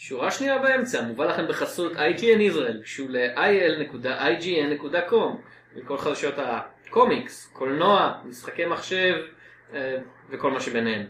שורה שנייה באמצע, מובא לכם בחסות IGN Israel, שהוא ל-il.ign.com, וכל חדשות הקומיקס, קולנוע, משחקי מחשב וכל מה שביניהם.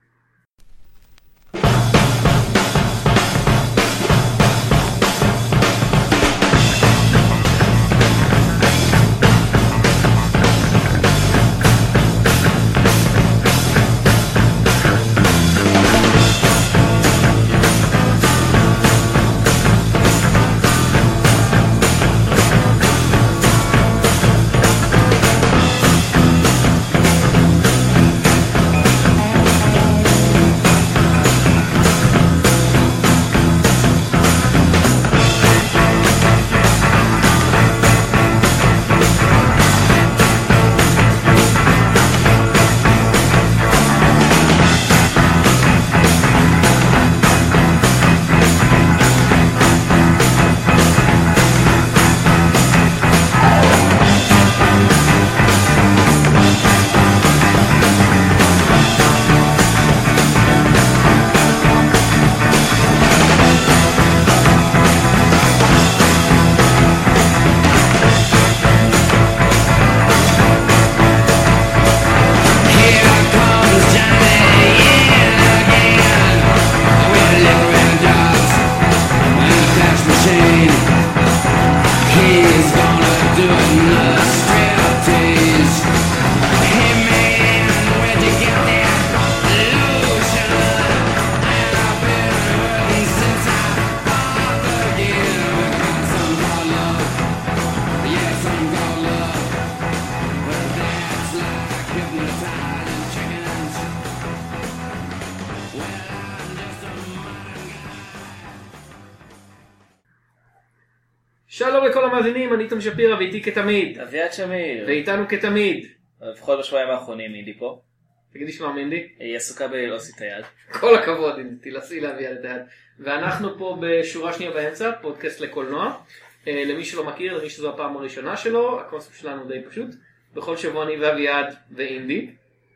שלום לכל המאזינים, אני תום שפירא ואיתי כתמיד אביעד שמיר ואיתנו כתמיד לפחות בשבועיים האחרונים אינדי פה. תגידי שלום אינדי. היא עסוקה בלהוציא את היד. כל הכבוד אינדי, תלעשי להביא את היד. ואנחנו פה בשורה שנייה באמצע, פודקאסט לקולנוע. למי שלא מכיר, למי שזו הפעם הראשונה שלו, הקונספט שלנו די פשוט. בכל שבוע אני ואביעד ואינדי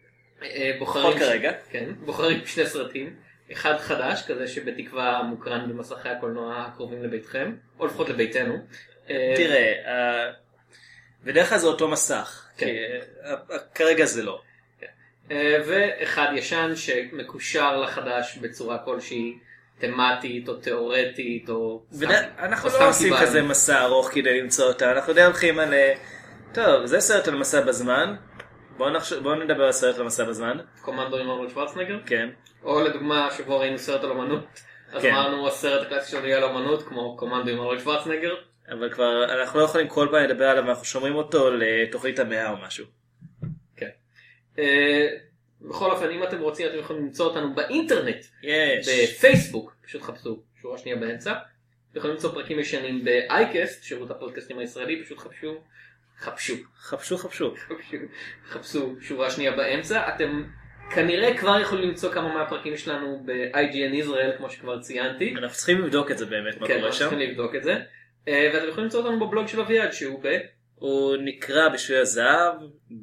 בוחרים שני סרטים, אחד חדש כזה שבתקווה מוקרן במסכי הקולנוע הקרובים לביתכם, או לפחות לביתנו. תראה, בדרך כלל זה אותו מסך, כרגע זה לא. ואחד ישן שמקושר לחדש בצורה כלשהי, תמטית או תיאורטית או... אנחנו לא עושים כזה מסע ארוך כדי למצוא אותה, אנחנו די הולכים על... טוב, זה סרט על מסע בזמן, בואו נדבר על סרט על מסע בזמן. קומנדו עם ארנולד שוורצנגר? כן. או לדוגמה שבו ראינו סרט על אומנות, אז אמרנו הסרט הקלאסי שלנו יהיה על אומנות כמו קומנדו עם ארנולד שוורצנגר. אבל כבר אנחנו לא יכולים כל פעם לדבר עליו, אנחנו שומרים אותו לתוכנית המאה או משהו. כן. בכל אופן, אם אתם רוצים, אתם יכולים למצוא אותנו באינטרנט, בפייסבוק, פשוט חפשו שורה שנייה באמצע. אתם יכולים למצוא פרקים ישנים באייקסט, שירות הפודקאסטים הישראלי, פשוט חפשו שורה שנייה באמצע. אתם כנראה כבר יכולים למצוא כמה מהפרקים שלנו ב-IGN Israel, כמו שכבר ציינתי. אנחנו צריכים לבדוק את זה באמת, מה קורה שם. כן, אנחנו צריכים לבדוק את זה. ואתם יכולים למצוא אותנו בבלוג של אביעד, שהוא הוא נקרא בשביל הזהב,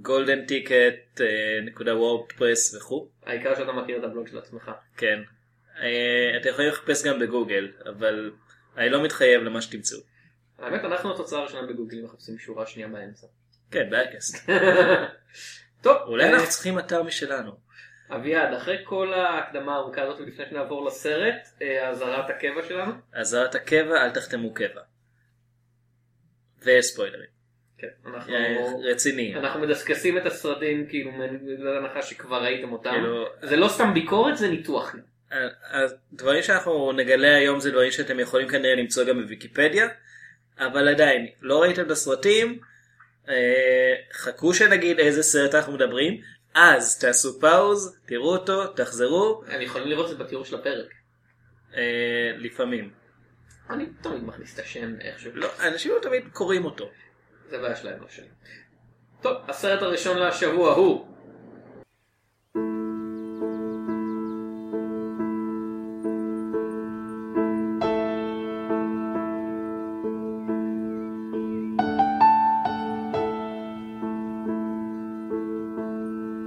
golden-ticket.wordpress וכו'. העיקר שאתה מכיר את הבלוג של עצמך. כן. אתה יכול לחפש גם בגוגל, אבל אני לא מתחייב למה שתמצאו. האמת, אנחנו התוצאה הראשונה בגוגל מחפשים שורה שנייה באמצע. כן, באקסט. טוב. אולי אנחנו צריכים אתר משלנו. אביעד, אחרי כל ההקדמה הארוכה הזאת ולפני שנעבור לסרט, הזהרת הקבע שלנו. הזהרת הקבע, אל תחתמו קבע. וספוילרים. כן, רציני. אנחנו מדסקסים את הסרטים כאילו מהנחה שכבר ראיתם אותם. זה לא סתם ביקורת, זה ניתוח. הדברים שאנחנו נגלה היום זה דברים שאתם יכולים כנראה למצוא גם בוויקיפדיה, אבל עדיין, לא ראיתם את הסרטים, חכו שנגיד איזה סרט אנחנו מדברים, אז תעשו פאוז, תראו אותו, תחזרו. אני יכולים לראות את זה בתיאור של הפרק. לפעמים. אני תמיד מכניס את השם איכשהו. לא, אנשים לא תמיד קוראים אותו. זה בעיה שלהם לא שלי. טוב, הסרט הראשון לשבוע הוא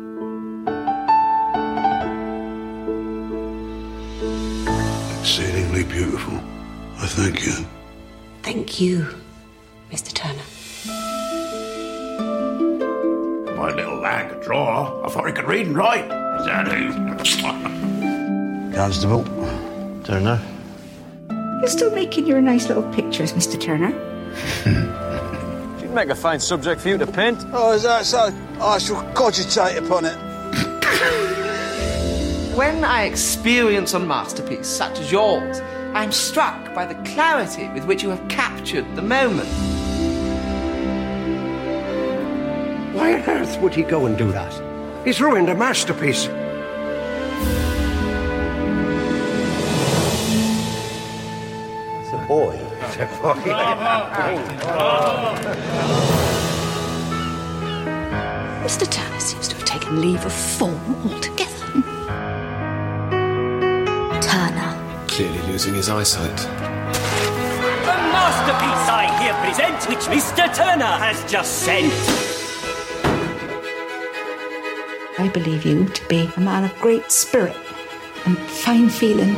Sitting Amazingly beautiful. I thank you. Thank you, Mr. Turner. My little lad could draw. I thought he could read and write. Is that who? Constable, Turner. You're still making your nice little pictures, Mr. Turner. She'd make a fine subject for you to paint. Oh, is that so? I shall cogitate upon it. When I experience a masterpiece such as yours, I'm struck by the clarity with which you have captured the moment. Why on earth would he go and do that? He's ruined a masterpiece. It's a boy. It's a boy. Mr. Turner seems to have taken leave of form altogether. Turner. Clearly losing his eyesight. The masterpiece I here present, which Mr. Turner has just sent. I believe you to be a man of great spirit and fine feeling.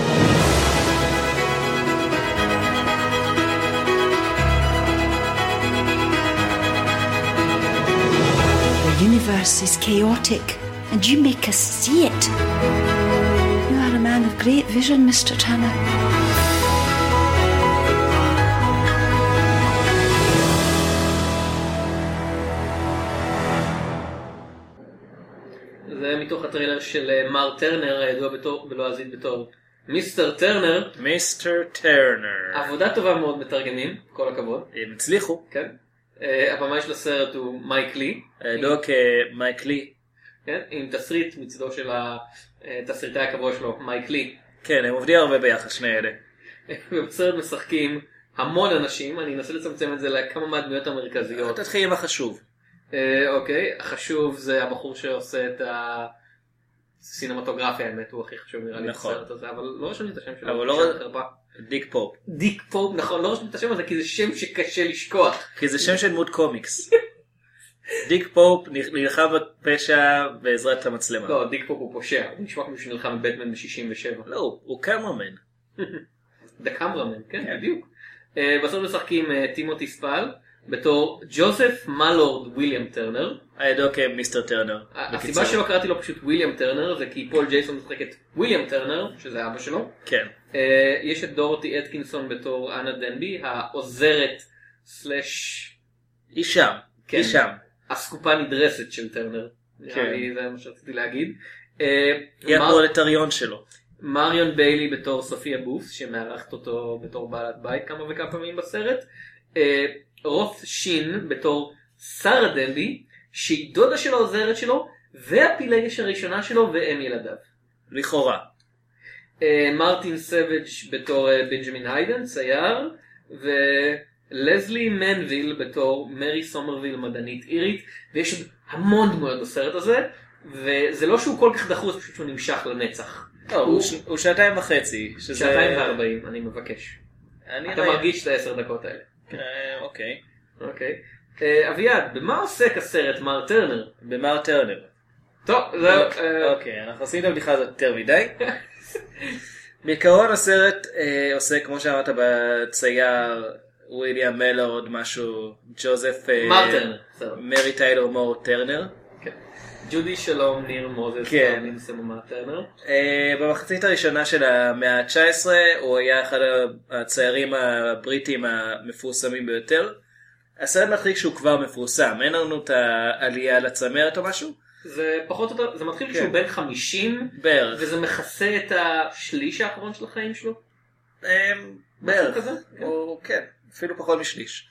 The universe is chaotic, and you make us see it. You are a man of great vision, Mr. Turner. זה מתוך הטריילר של מר טרנר, הידוע בלועזית בתור מיסטר טרנר. מיסטר טרנר. עבודה טובה מאוד מתרגמים, כל הכבוד. הם הצליחו. כן. הבמאי של הסרט הוא מייק לי. הידוע כמייק לי. כן, עם תסריט מצדו של התסריטאי הקבוע שלו, מייק לי. כן, הם עובדים הרבה ביחד, שני אלה. ובסרט משחקים המון אנשים, אני אנסה לצמצם את זה לכמה מהדמויות המרכזיות. תתחיל עם החשוב. אוקיי, החשוב זה הבחור שעושה את הסינמטוגרפיה, האמת הוא הכי חשוב נראה לי בסרט הזה, אבל לא רשמתי את השם שלו. אבל לא דיק פופ. דיק פופ, נכון, לא רשמתי את השם הזה כי זה שם שקשה לשכוח. כי זה שם של דמות קומיקס. דיק פופ נלחם בפשע בעזרת המצלמה. לא, דיק פופ הוא פושע, הוא נשמע כמו שנלחם בבטמן ב-67. לא, הוא קמרמן. דקמרמן, כן, בדיוק. בסוף משחקים טימותי ספל. בתור ג'וזף מלורד וויליאם טרנר. הידוע כמיסטר טרנר. הסיבה שלא קראתי לו פשוט וויליאם טרנר זה כי פול ג'ייסון משחק את וויליאם טרנר, שזה אבא שלו. כן. יש את דורותי אטקינסון בתור אנה דנבי, העוזרת סלש... היא שם. כן. היא שם. הסקופה נדרסת של טרנר. כן. זה מה שרציתי להגיד. היא הפרולטריון שלו. מריון ביילי בתור סופיה בוס, שמארחת אותו בתור בעלת בית כמה וכמה פעמים בסרט. רות שין בתור שרה דנבי, שהיא דודה של העוזרת שלו, והפילגש הראשונה שלו ואם ילדיו. לכאורה. מרטין סוואג' בתור בנג'מין היידן, צייר, ולזלי מנוויל בתור מרי סומרוויל, מדענית אירית, ויש עוד המון דמויות בסרט הזה, וזה לא שהוא כל כך דחוס, פשוט שהוא נמשך לנצח. הוא 2.5 2:40, אני מבקש. אתה מרגיש את 10 דקות האלה. אוקיי. אוקיי. אביעד, במה עוסק הסרט מר טרנר? במר טרנר. טוב, זהו. אוקיי, אנחנו עושים את הבדיחה הזאת יותר מדי. בעיקרון הסרט עוסק, כמו שאמרת, בצייר וויליאם מלורד, משהו, ג'וזף... מר טרנר. מרי טיילור מור טרנר. ג'ודי שלום, ניר מוזס, כן. מר טרנר. במחצית הראשונה של המאה ה-19 הוא היה אחד הציירים הבריטים המפורסמים ביותר. הסרט מתחיל שהוא כבר מפורסם, אין לנו את העלייה לצמרת או משהו? זה פחות או יותר, זה מתחיל כשהוא בן 50 בערך. וזה מכסה את השליש האחרון של החיים שלו? בערך, כן, אפילו פחות משליש.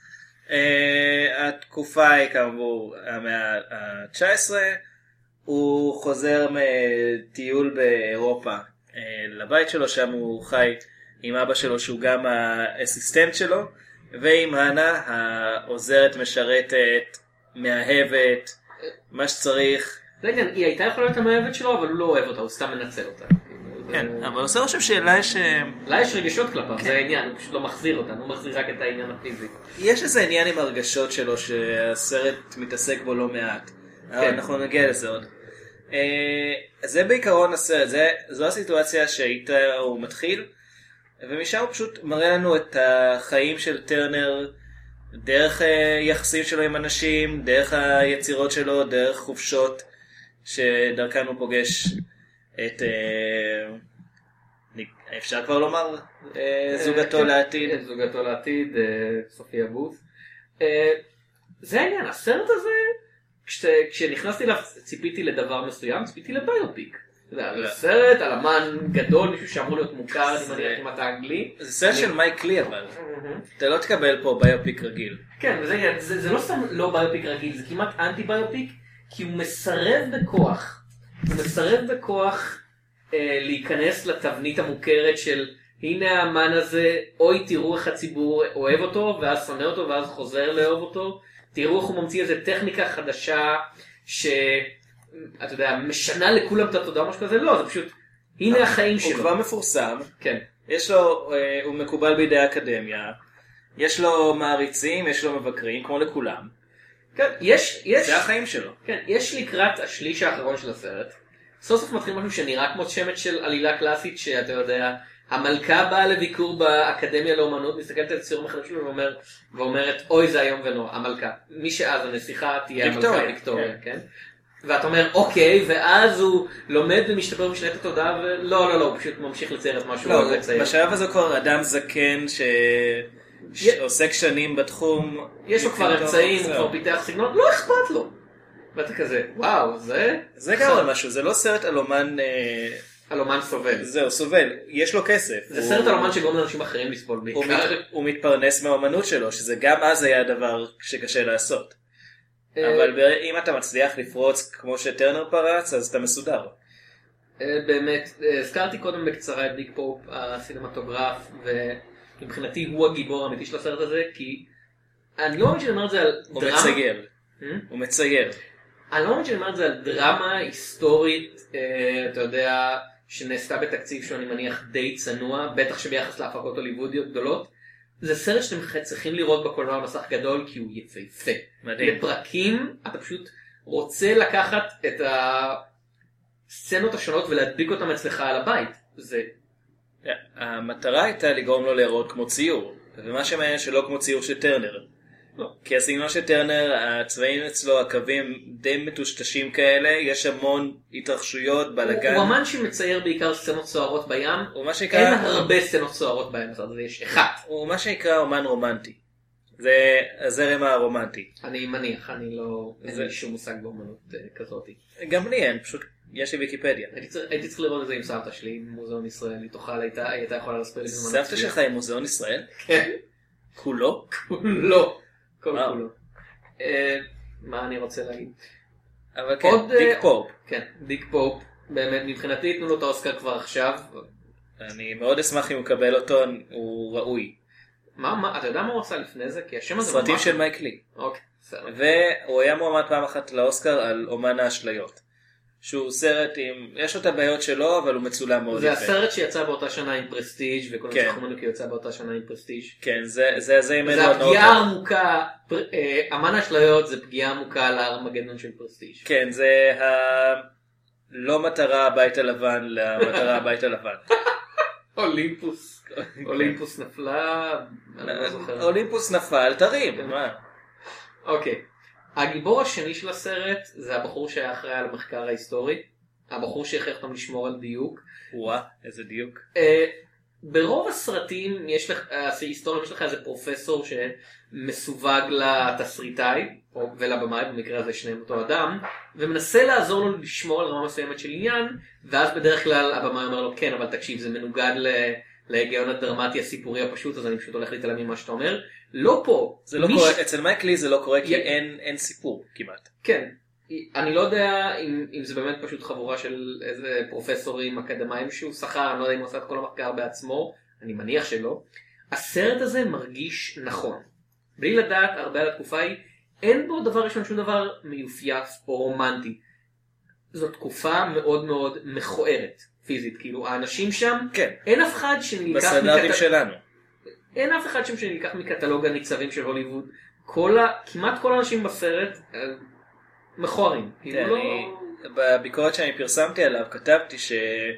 התקופה היא כאמור המאה ה-19, הוא חוזר מטיול באירופה לבית שלו, שם הוא חי עם אבא שלו שהוא גם האסיסטנט שלו, ועם הנה העוזרת משרתת, מאהבת, מה שצריך. זה עניין, היא הייתה יכולה להיות המאהבת שלו, אבל הוא לא אוהב אותה, הוא סתם מנצל אותה. כן, אבל עושה חושב שלה יש רגשות כלפיו, זה העניין, הוא פשוט לא מחזיר אותה, הוא מחזיר רק את העניין הפיזי. יש איזה עניין עם הרגשות שלו שהסרט מתעסק בו לא מעט, אנחנו נגיע לזה עוד. זה בעיקרון הסרט, זו הסיטואציה שאיתה הוא מתחיל, ומשם הוא פשוט מראה לנו את החיים של טרנר דרך יחסים שלו עם אנשים, דרך היצירות שלו, דרך חופשות שדרכן הוא פוגש את אפשר כבר לומר זוגתו לעתיד. זוגתו לעתיד, סופיה בוס. זה העניין, הסרט הזה, כשנכנסתי אליו ציפיתי לדבר מסוים, ציפיתי לביופיק. זה סרט על אמן גדול, מישהו שאמור להיות מוכר, אני מניח כמעט האנגלי. זה סרט של מייק לי אבל. אתה לא תקבל פה ביופיק רגיל. כן, זה לא סתם לא ביופיק רגיל, זה כמעט אנטי ביופיק, כי הוא מסרב בכוח להיכנס לתבנית המוכרת של הנה האמן הזה, אוי תראו איך הציבור אוהב אותו, ואז שונא אותו, ואז חוזר לאהוב אותו. תראו איך הוא ממציא איזו טכניקה חדשה אתה יודע, משנה לכולם את התודעה משהו כזה, לא, זה פשוט, הנה החיים שלו. הוא כבר מפורסם, כן. יש לו, הוא מקובל בידי האקדמיה, יש לו מעריצים, יש לו מבקרים, כמו לכולם. כן, זה החיים שלו. כן, יש לקראת השליש האחרון של הסרט, סוף סוף מתחיל משהו שנראה כמו שמץ של עלילה קלאסית, שאתה יודע, המלכה באה לביקור באקדמיה לאומנות, מסתכלת על ציור מחדש שלו ואומרת, אוי זה היום ונורא, המלכה. מי שאז הנסיכה תהיה המלכה ויקטוריה, כן? ואתה אומר, אוקיי, ואז הוא לומד ומשתפר ומשנה את התודעה, ולא, הוא פשוט ממשיך לצייר את משהו. לא, בשלב הזה כבר אדם זקן שעוסק שנים בתחום. יש לו כבר אמצעים, הוא כבר פיתח סגנון, לא אכפת לו. ואתה כזה, וואו, זה גם משהו, זה לא סרט על אומן... על אומן סובל. זהו, סובל, יש לו כסף. זה סרט על אומן שגורם לאנשים אחרים לסבול בעיקר. הוא מתפרנס מהאומנות שלו, שזה גם אז היה דבר שקשה לעשות. אבל אם אתה מצליח לפרוץ כמו שטרנר פרץ, אז אתה מסודר. באמת, הזכרתי קודם בקצרה את דיק פופ, הסינמטוגרף, ומבחינתי הוא הגיבור האמיתי של הסרט הזה, כי אני לא מאמין שאני אומר את זה על דרמה. הוא מצייר. אני לא מאמין שאני אומר את זה על דרמה היסטורית, אתה יודע, שנעשתה בתקציב שאני מניח די צנוע, בטח שביחס להפקות הוליוודיות גדולות. זה סרט שאתם צריכים לראות בקולנוע מסך גדול, כי הוא יפהפה. מדהים. לפרקים, אתה פשוט רוצה לקחת את הסצנות השונות ולהדביק אותם אצלך על הבית. המטרה הייתה לגרום לו להיראות כמו ציור, ומה שמעניין שלא כמו ציור של טרנר. לא. כי הסגנון של טרנר, הצבעים אצלו, הקווים די מטושטשים כאלה, יש המון התרחשויות, בלגן. הוא אמן שמצייר בעיקר סצנות סוערות בים, אין הרבה סצנות סוערות בים, אז יש אחד. הוא מה שנקרא אומן רומנטי. זה הזרם הרומנטי. אני מניח, אין לי שום מושג באומנות כזאת. גם לי אין, פשוט יש לי ויקיפדיה. הייתי צריך לראות את זה עם סבתא שלי, עם מוזיאון ישראל, הייתה יכולה לספר לי זמן. סבתא שלך עם מוזיאון ישראל? כן. כולו? כולו. כולו. מה אני רוצה להגיד? אבל כן, דיק פופ. כן, דיק פופ. באמת, מבחינתי תנו לו את האוסקר כבר עכשיו. אני מאוד אשמח אם הוא קבל אותו, הוא ראוי. אתה יודע מה הוא עשה לפני זה? כי השם הזה... סרטים של מייק לי. אוקיי, בסדר. והוא היה מועמד פעם אחת לאוסקר על אומן האשליות. שהוא סרט עם... יש לו את הבעיות שלו, אבל הוא מצולם מאוד יפה. יפה. זה הסרט שיצא באותה שנה עם פרסטיג' וכל מה שאנחנו מנוקי יצא באותה שנה עם פרסטיג'. כן, זה עם זה הפגיעה עמוקה, אמן האשליות זה פגיעה עמוקה על הארמגדון של פרסטיג'. כן, זה לא מטרה הבית הלבן למטרה הבית הלבן. אולימפוס נפלה, אולימפוס נפל, תרים. אוקיי. הגיבור השני של הסרט זה הבחור שהיה אחראי על המחקר ההיסטורי, הבחור שהכרח אותם לשמור על דיוק. וואה, איזה דיוק. ברוב הסרטים ההיסטוריה יש לך איזה פרופסור שמסווג לתסריטאי ולבמאי, במקרה הזה שניהם אותו אדם, ומנסה לעזור לו לשמור על רמה מסוימת של עניין, ואז בדרך כלל הבמאי אומר לו כן, אבל תקשיב, זה מנוגד להיגיון הדרמטי הסיפורי הפשוט, אז אני פשוט הולך להתעלם ממה שאתה אומר. לא פה. זה לא קורה, אצל מייק לי זה לא קורה כי אין סיפור כמעט. כן. אני לא יודע אם זה באמת פשוט חבורה של איזה פרופסורים אקדמיים שהוא שכר, אני לא יודע אם הוא עושה את כל המחקר בעצמו, אני מניח שלא. הסרט הזה מרגיש נכון. בלי לדעת הרבה על התקופה היא, אין בו דבר ראשון שום דבר מיופייף או רומנטי. זו תקופה מאוד מאוד מכוערת, פיזית, כאילו האנשים שם, כן. אין אף אחד שנלקח בסטנדרטים שלנו. אין אף אחד שם שנלקח מקטלוג הניצבים של הוליווד. כמעט כל האנשים בסרט מכוערים. בביקורת שאני פרסמתי עליו כתבתי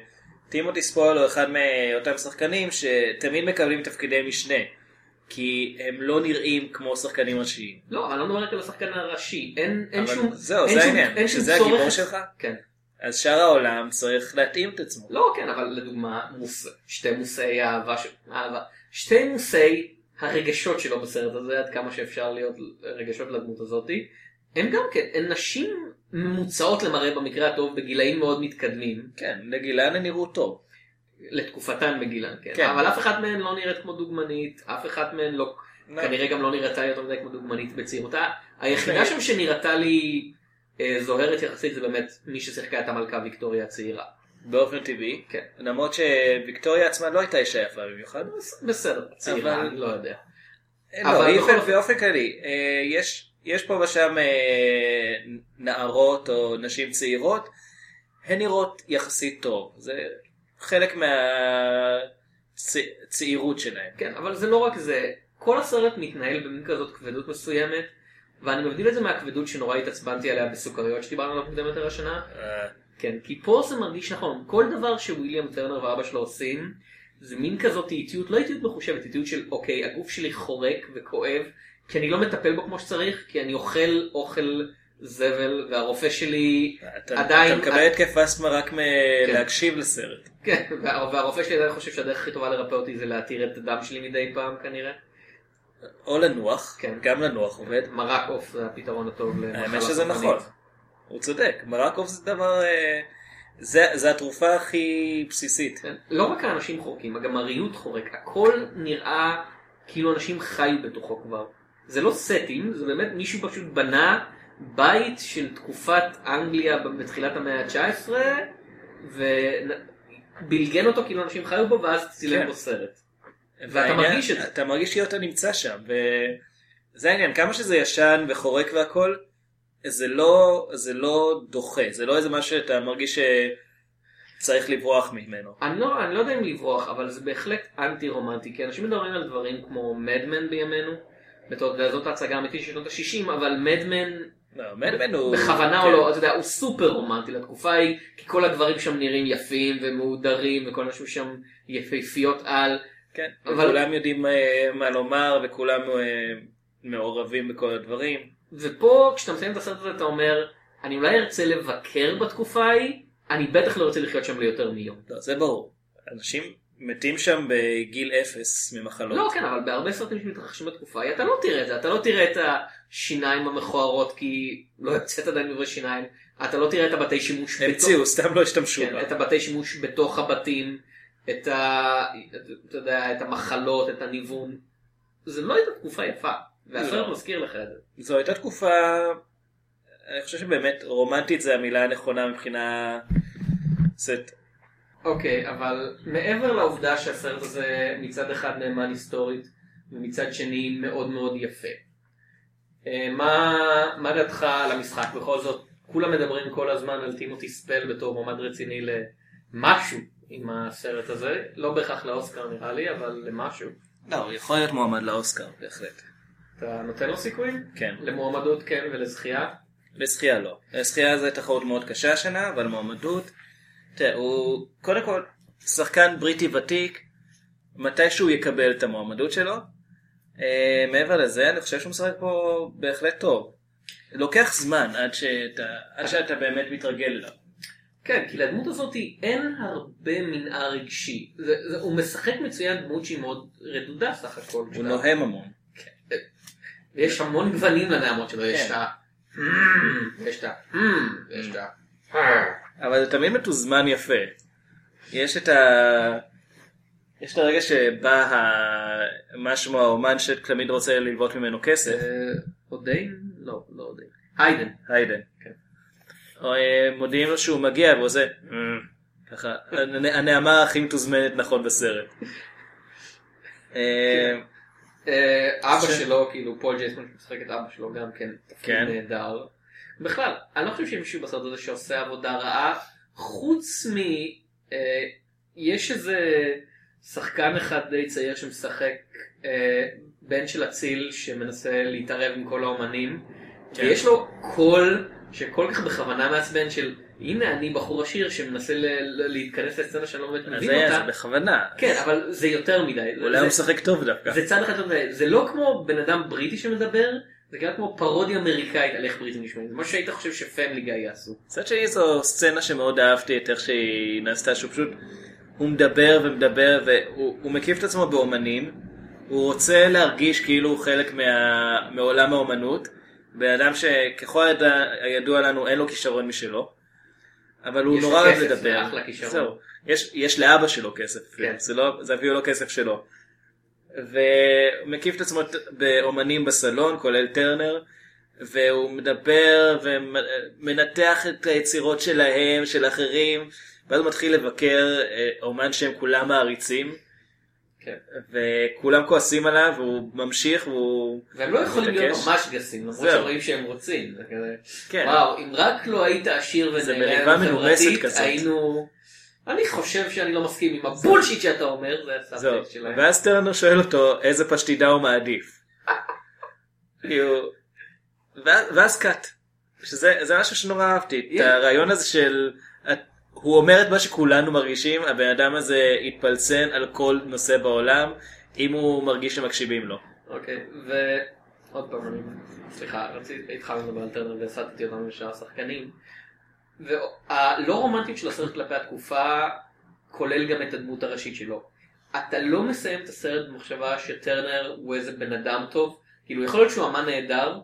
טימותי ספויל הוא אחד מאותם שחקנים שתמיד מקבלים תפקידי משנה. כי הם לא נראים כמו שחקנים ראשיים. לא, אני לא מדבר רק על השחקן הראשי. אין שום... זהו, זה העניין. שזה הגיבור שלך? כן. אז שאר העולם צריך להתאים את עצמו. לא, כן, אבל לדוגמה, שתי מושאי אהבה, שתי מושאי הרגשות שלו בסרט הזה, עד כמה שאפשר להיות רגשות לדמות הזאת, הם גם כן, הן נשים ממוצעות למראה במקרה הטוב, בגילאים מאוד מתקדמים. כן, לגילן הן נראו טוב. לתקופתן בגילן, כן. אבל אף אחד מהן לא נראית כמו דוגמנית, אף אחד מהן לא, כנראה גם לא נראתה יותר מדי כמו דוגמנית בצעירותה. היחידה שם שנראתה לי זוהרת יחסית זה באמת מי ששיחקה את המלכה ויקטוריה הצעירה. באופן טבעי, כן. למרות שוויקטוריה עצמה לא הייתה אישה יפה במיוחד. בסדר, צעירה, אני לא יודע. לא, באופן כללי, יש פה ושם נערות או נשים צעירות, הן נראות יחסית טוב. זה חלק מהצעירות שלהם. כן, אבל זה לא רק זה. כל הסרט מתנהל במין כזאת כבדות מסוימת, ואני מבדיל את זה מהכבדות שנורא התעצבנתי עליה בסוכריות שדיברנו עליו מוקדם יותר השנה. כן, כי פה זה מרגיש נכון. כל דבר שוויליאם טרנר ואבא שלו עושים, זה מין כזאת איטיות, לא איטיות מחושבת, איטיות של אוקיי, הגוף שלי חורק וכואב, כי אני לא מטפל בו כמו שצריך, כי אני אוכל זבל, והרופא שלי עדיין... אתה מקבל התקף אסתמה רק מלהקשיב לסרט. כן, והרופא שלי עדיין חושב שהדרך הכי טובה לרפא אותי זה להתיר את הדם שלי מדי פעם כנראה. או לנוח, גם לנוח עובד. מרק עוף זה הפתרון הטוב למחלה סופנית. האמת שזה נכון, הוא צודק, מרק עוף זה דבר... זה התרופה הכי בסיסית. לא רק האנשים חורקים, גם הריהוט חורק. הכל נראה כאילו אנשים חיו בתוכו כבר. זה לא סטים, זה באמת מישהו פשוט בנה בית של תקופת אנגליה בתחילת המאה ה-19, ובלגן אותו כאילו אנשים חיו בו, ואז צילם בו סרט. ואתה מרגיש את זה. אתה מרגיש שאתה נמצא שם, וזה העניין. כמה שזה ישן וחורק והכל, זה לא דוחה, זה לא איזה משהו שאתה מרגיש שצריך לברוח ממנו. אני לא יודע אם לברוח, אבל זה בהחלט אנטי רומנטי, כי אנשים מדברים על דברים כמו מדמן בימינו, זאת ההצגה האמיתית של שנות ה-60, אבל מדמן הוא... בכוונה או לא, אתה יודע, הוא סופר רומנטי לתקופה היא, כי כל הדברים שם נראים יפים ומהודרים, וכל אנשים שם יפהפיות על. כן, וכולם יודעים מה לומר, וכולם מעורבים בכל הדברים. ופה, כשאתה מסיים את הסרט הזה, אתה אומר, אני אולי ארצה לבקר בתקופה ההיא, אני בטח לא ארצה לחיות שם ליותר מיום. לא, זה ברור. אנשים מתים שם בגיל 0 ממחלות. לא, כן, אבל בהרבה סרטים שמתרחשים בתקופה ההיא, אתה לא תראה את זה. אתה לא תראה את השיניים המכוערות, כי לא יוצאת עדיין מברי שיניים. אתה לא תראה את הבתי שימוש המציאו, סתם לא השתמשו. כן, את הבתי שימוש בתוך הבתים, את המחלות, את הניוון. זה לא הייתה תקופה יפה. והסרט מזכיר לך את זה. זו הייתה תקופה, אני חושב שבאמת רומנטית זה המילה הנכונה מבחינה סט. אוקיי, אבל מעבר לעובדה שהסרט הזה מצד אחד נאמן היסטורית, ומצד שני מאוד מאוד יפה. מה דעתך על המשחק? בכל זאת, כולם מדברים כל הזמן על טימותי ספל בתור מועמד רציני למשהו עם הסרט הזה. לא בהכרח לאוסקר נראה לי, אבל למשהו. לא, הוא יכול להיות מועמד לאוסקר, בהחלט. אתה נותן לו סיכויים? כן. למועמדות כן ולזכייה? לזכייה לא. לזכייה זה תחרות מאוד קשה השנה, אבל מועמדות, תראה, הוא קודם כל שחקן בריטי ותיק, מתישהו יקבל את המועמדות שלו. מעבר לזה, אני חושב שהוא משחק פה בהחלט טוב. לוקח זמן עד שאתה באמת מתרגל אליו. כן, כי לדמות הזאת אין הרבה מנהר רגשי. הוא משחק מצוין דמות שהיא מאוד רדודה סך הכל. הוא נוהם המון. ויש המון גוונים לנעמות שלו, יש את אבל זה תמיד מתוזמן יפה. יש את הרגע שבא משהו האומן שתמיד רוצה ללוות ממנו כסף. אודיין? לא אודיין. היידן. מודיעים לו שהוא מגיע והוא עושה ככה, הנעמה הכי מתוזמנת נכון בסרט. אבא שלו, כאילו פול ג'ייסמן שמשחק את אבא שלו גם כן תפקיד נהדר. בכלל, אני לא חושב שמישהו בסרט הזה שעושה עבודה רעה, חוץ יש איזה שחקן אחד די צעיר שמשחק בן של אציל שמנסה להתערב עם כל האומנים, ויש לו קול שכל כך בכוונה מעצבן של הנה אני בחור עשיר שמנסה להתכנס לסצנה שאני לא באמת מבין אותה. אותה. זה בכוונה. כן, אבל זה יותר מדי. אולי הוא משחק טוב דווקא. זה צד אחד טוב מדי. זה לא כמו בן אדם בריטי שמדבר, זה גם כמו פרודיה אמריקאית על איך בריטים נשמעים. זה מה שהיית חושב שפמילי גיא יעשו. צד שני זו סצנה שמאוד אהבתי את איך שהיא נעשתה, שהוא פשוט, הוא מדבר ומדבר והוא מקיף את עצמו באומנים, הוא רוצה להרגיש כאילו הוא חלק מעולם האומנות, בן אדם שככל הידוע לנו אין לו כישרון משלו, אבל הוא נורא אוהב לדבר. זהו. יש לאבא שלו כסף, כן. זה הביאו לו כסף שלו. ומקיף את עצמו באומנים בסלון, כולל טרנר, והוא מדבר ומנתח את היצירות שלהם, של אחרים, ואז הוא מתחיל לבקר אומן שהם כולם מעריצים, כן. וכולם כועסים עליו, והוא ממשיך, והם לא יכולים להיות ממש גסים, למרות שרואים שהם רוצים. כן. וואו, אם רק לא היית עשיר ונראה חברתית, היינו... אני חושב שאני לא מסכים עם הבולשיט שאתה אומר, זה הסאבטקסט שלהם. ואז טרנר שואל אותו איזה פשטידה הוא מעדיף. ואז קאט. זה משהו שנורא אהבתי. את הרעיון הזה של... הוא אומר את מה שכולנו מרגישים, הבן אדם הזה יתפלצן על כל נושא בעולם, אם הוא מרגיש שמקשיבים לו. אוקיי, ועוד פעם, סליחה, התחלנו לדבר על טרנר והסתתי אותנו לשאר השחקנים. והלא רומנטית של הסרט כלפי התקופה כולל גם את הדמות הראשית שלו. אתה לא מסיים את הסרט במחשבה שטרנר הוא איזה בן אדם טוב, כאילו יכול להיות שהוא אמן נהדר,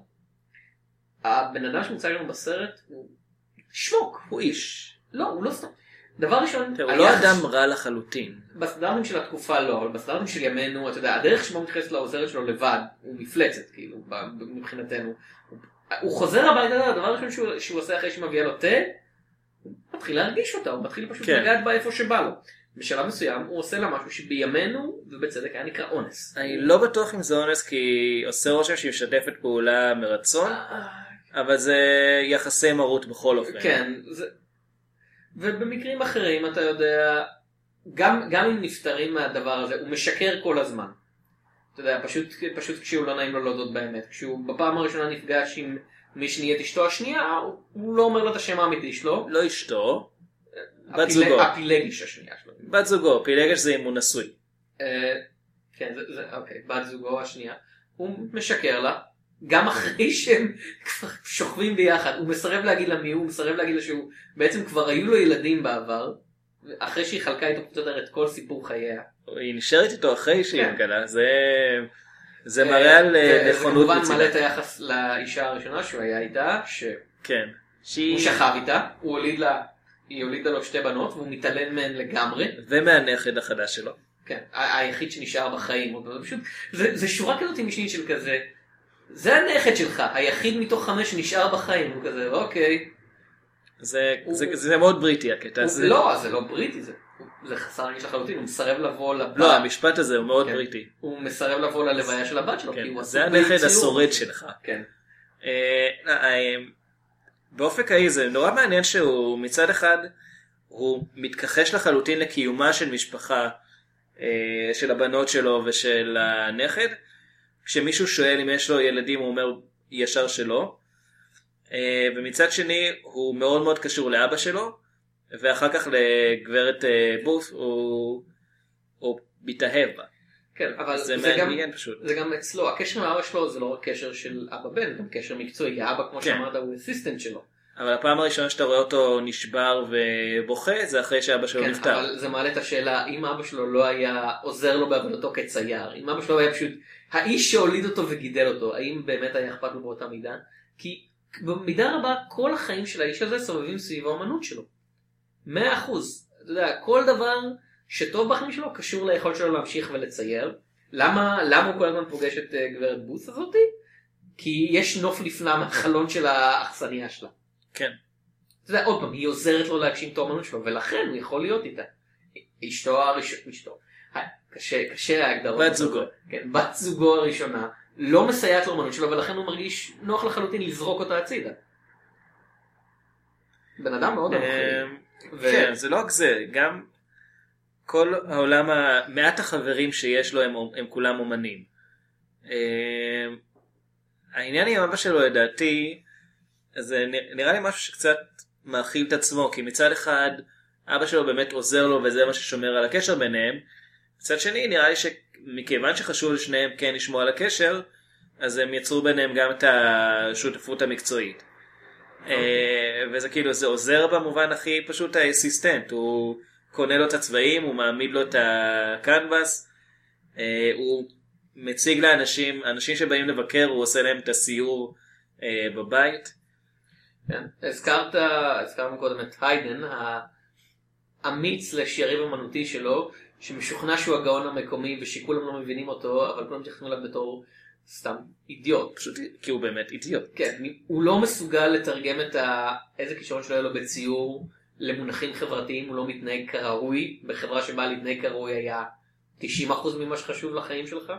הבן אדם שמוצג לנו בסרט הוא שמוק, הוא איש. לא, הוא לא סתם. דבר ראשון, הוא לא אדם רע לחלוטין. בסטנדרטים של התקופה לא, אבל בסטנדרטים של ימינו, אתה יודע, הדרך שבו מתייחס לעוזרת שלו לבד, הוא מפלצת, כאילו, מבחינתנו. הוא חוזר הביתה, הדבר הראשון שהוא עושה אחרי שמביאה לו תה, הוא מתחיל להרגיש אותה, הוא מתחיל פשוט לגעת בה איפה שבא לו. בשלב מסוים הוא עושה לה משהו שבימינו, ובצדק היה נקרא אונס. אני לא בטוח אם זה אונס, כי עושה רושם שהיא משתפת פעולה מרצון, אבל זה יחסי מרות בכל אופן. כן, ובמקרים אחרים אתה יודע, גם אם נפטרים מהדבר הזה, הוא משקר כל הזמן. אתה יודע, פשוט כשהוא לא נעים לו להודות באמת. כשהוא בפעם הראשונה נפגש עם מי שנהיית אשתו השנייה, הוא לא אומר לו את השם האמיתי שלו. לא אשתו, בת זוגו. הפילגש השנייה שלו. בת זוגו, פילגש זה אם הוא נשוי. כן, אוקיי, בת זוגו השנייה. הוא משקר לה, גם אחרי שהם כבר שוכבים ביחד. הוא מסרב להגיד לה מי הוא, מסרב להגיד לה שהוא, בעצם כבר היו לו ילדים בעבר, אחרי שהיא חלקה איתו קצת את כל סיפור חייה. היא נשארת איתו אחרי שהיא מגלה, זה מראה על נכונות מצידה. זה כמובן מלא את היחס לאישה הראשונה שהוא היה איתה, שהוא שכב איתה, היא הולידה לו 2 בנות, והוא מתעלם מהן לגמרי. ומהנכד החדש שלו. כן, היחיד שנשאר בחיים. זה שורה כזאת משנית של כזה, זה הנכד שלך, היחיד מתוך 5 שנשאר בחיים, הוא כזה, אוקיי. זה מאוד בריטי הקטע. לא, זה לא בריטי, זה חסר רגיש לחלוטין, הוא מסרב לבוא לבת. לא, המשפט הזה הוא מאוד בריטי. הוא מסרב לבוא ללוויה של הבת שלו. זה הנכד השורד שלך. כן. באופק ההיא זה נורא מעניין שהוא מצד אחד, הוא מתכחש לחלוטין לקיומה של משפחה, של הבנות שלו ושל הנכד. כשמישהו שואל אם יש לו ילדים הוא אומר ישר שלא. ומצד שני הוא מאוד מאוד קשור לאבא שלו, ואחר כך לגברת בוס הוא מתאהב בה. כן, אבל זה גם אצלו, הקשר עם האבא שלו זה לא רק קשר של אבא בן, גם קשר מקצועי, האבא כמו שאמרת הוא אסיסטנט שלו. אבל הפעם הראשונה שאתה רואה אותו נשבר ובוכה זה אחרי שאבא שלו נפטר. כן, אבל זה מעלה את השאלה, אם אבא שלו לא היה עוזר לו בעבודתו כצייר, אם אבא שלו היה פשוט האיש שהוליד אותו וגידל אותו, האם באמת היה אכפת לו באותה מידה? כי במידה רבה כל החיים של האיש הזה סובבים סביב האמנות שלו. 100%. אתה יודע, כל דבר שטוב בחיים שלו קשור ליכולת שלו להמשיך ולצייר. למה הוא כל הזמן פוגש את גברת בוס הזאתי? כי יש נוף לפנה מהחלון של האכסניה שלה. כן. אתה יודע, עוד פעם, היא עוזרת לו להגשים את האמנות שלו, ולכן הוא יכול להיות איתה. אשתו קשה ההגדרות. בת זוגו. כן, בת זוגו הראשונה. לא מסייעת לאמנות שלו, ולכן הוא מרגיש נוח לחלוטין לזרוק אותה הצידה. בן אדם מאוד אנוכי. כן, זה לא רק זה, גם כל העולם, מעט החברים שיש לו הם כולם אומנים. העניין עם אבא שלו לדעתי, זה נראה לי משהו שקצת מאכיל את עצמו, כי מצד אחד אבא שלו באמת עוזר לו וזה מה ששומר על הקשר ביניהם, מצד שני נראה לי שמכיוון שחשוב לשניהם כן לשמוע על הקשר, אז הם יצרו ביניהם גם את השותפות המקצועית. וזה כאילו, זה עוזר במובן הכי פשוט האסיסטנט, הוא קונה לו את הצבעים, הוא מעמיד לו את הקנבס, הוא מציג לאנשים, אנשים שבאים לבקר, הוא עושה להם את הסיור בבית. כן, הזכרנו קודם את היידן, האמיץ לשייריב אמנותי שלו, שמשוכנע שהוא הגאון המקומי ושכולם לא מבינים אותו, אבל כולם תכנו עליו בתור סתם אידיוט. פשוט כי הוא באמת אידיוט. כן, הוא לא מסוגל לתרגם את איזה כישרון שלו היה לו בציור למונחים חברתיים, הוא לא מתנהג כראוי, בחברה שבה להתנהג כראוי היה 90% ממה שחשוב לחיים שלך.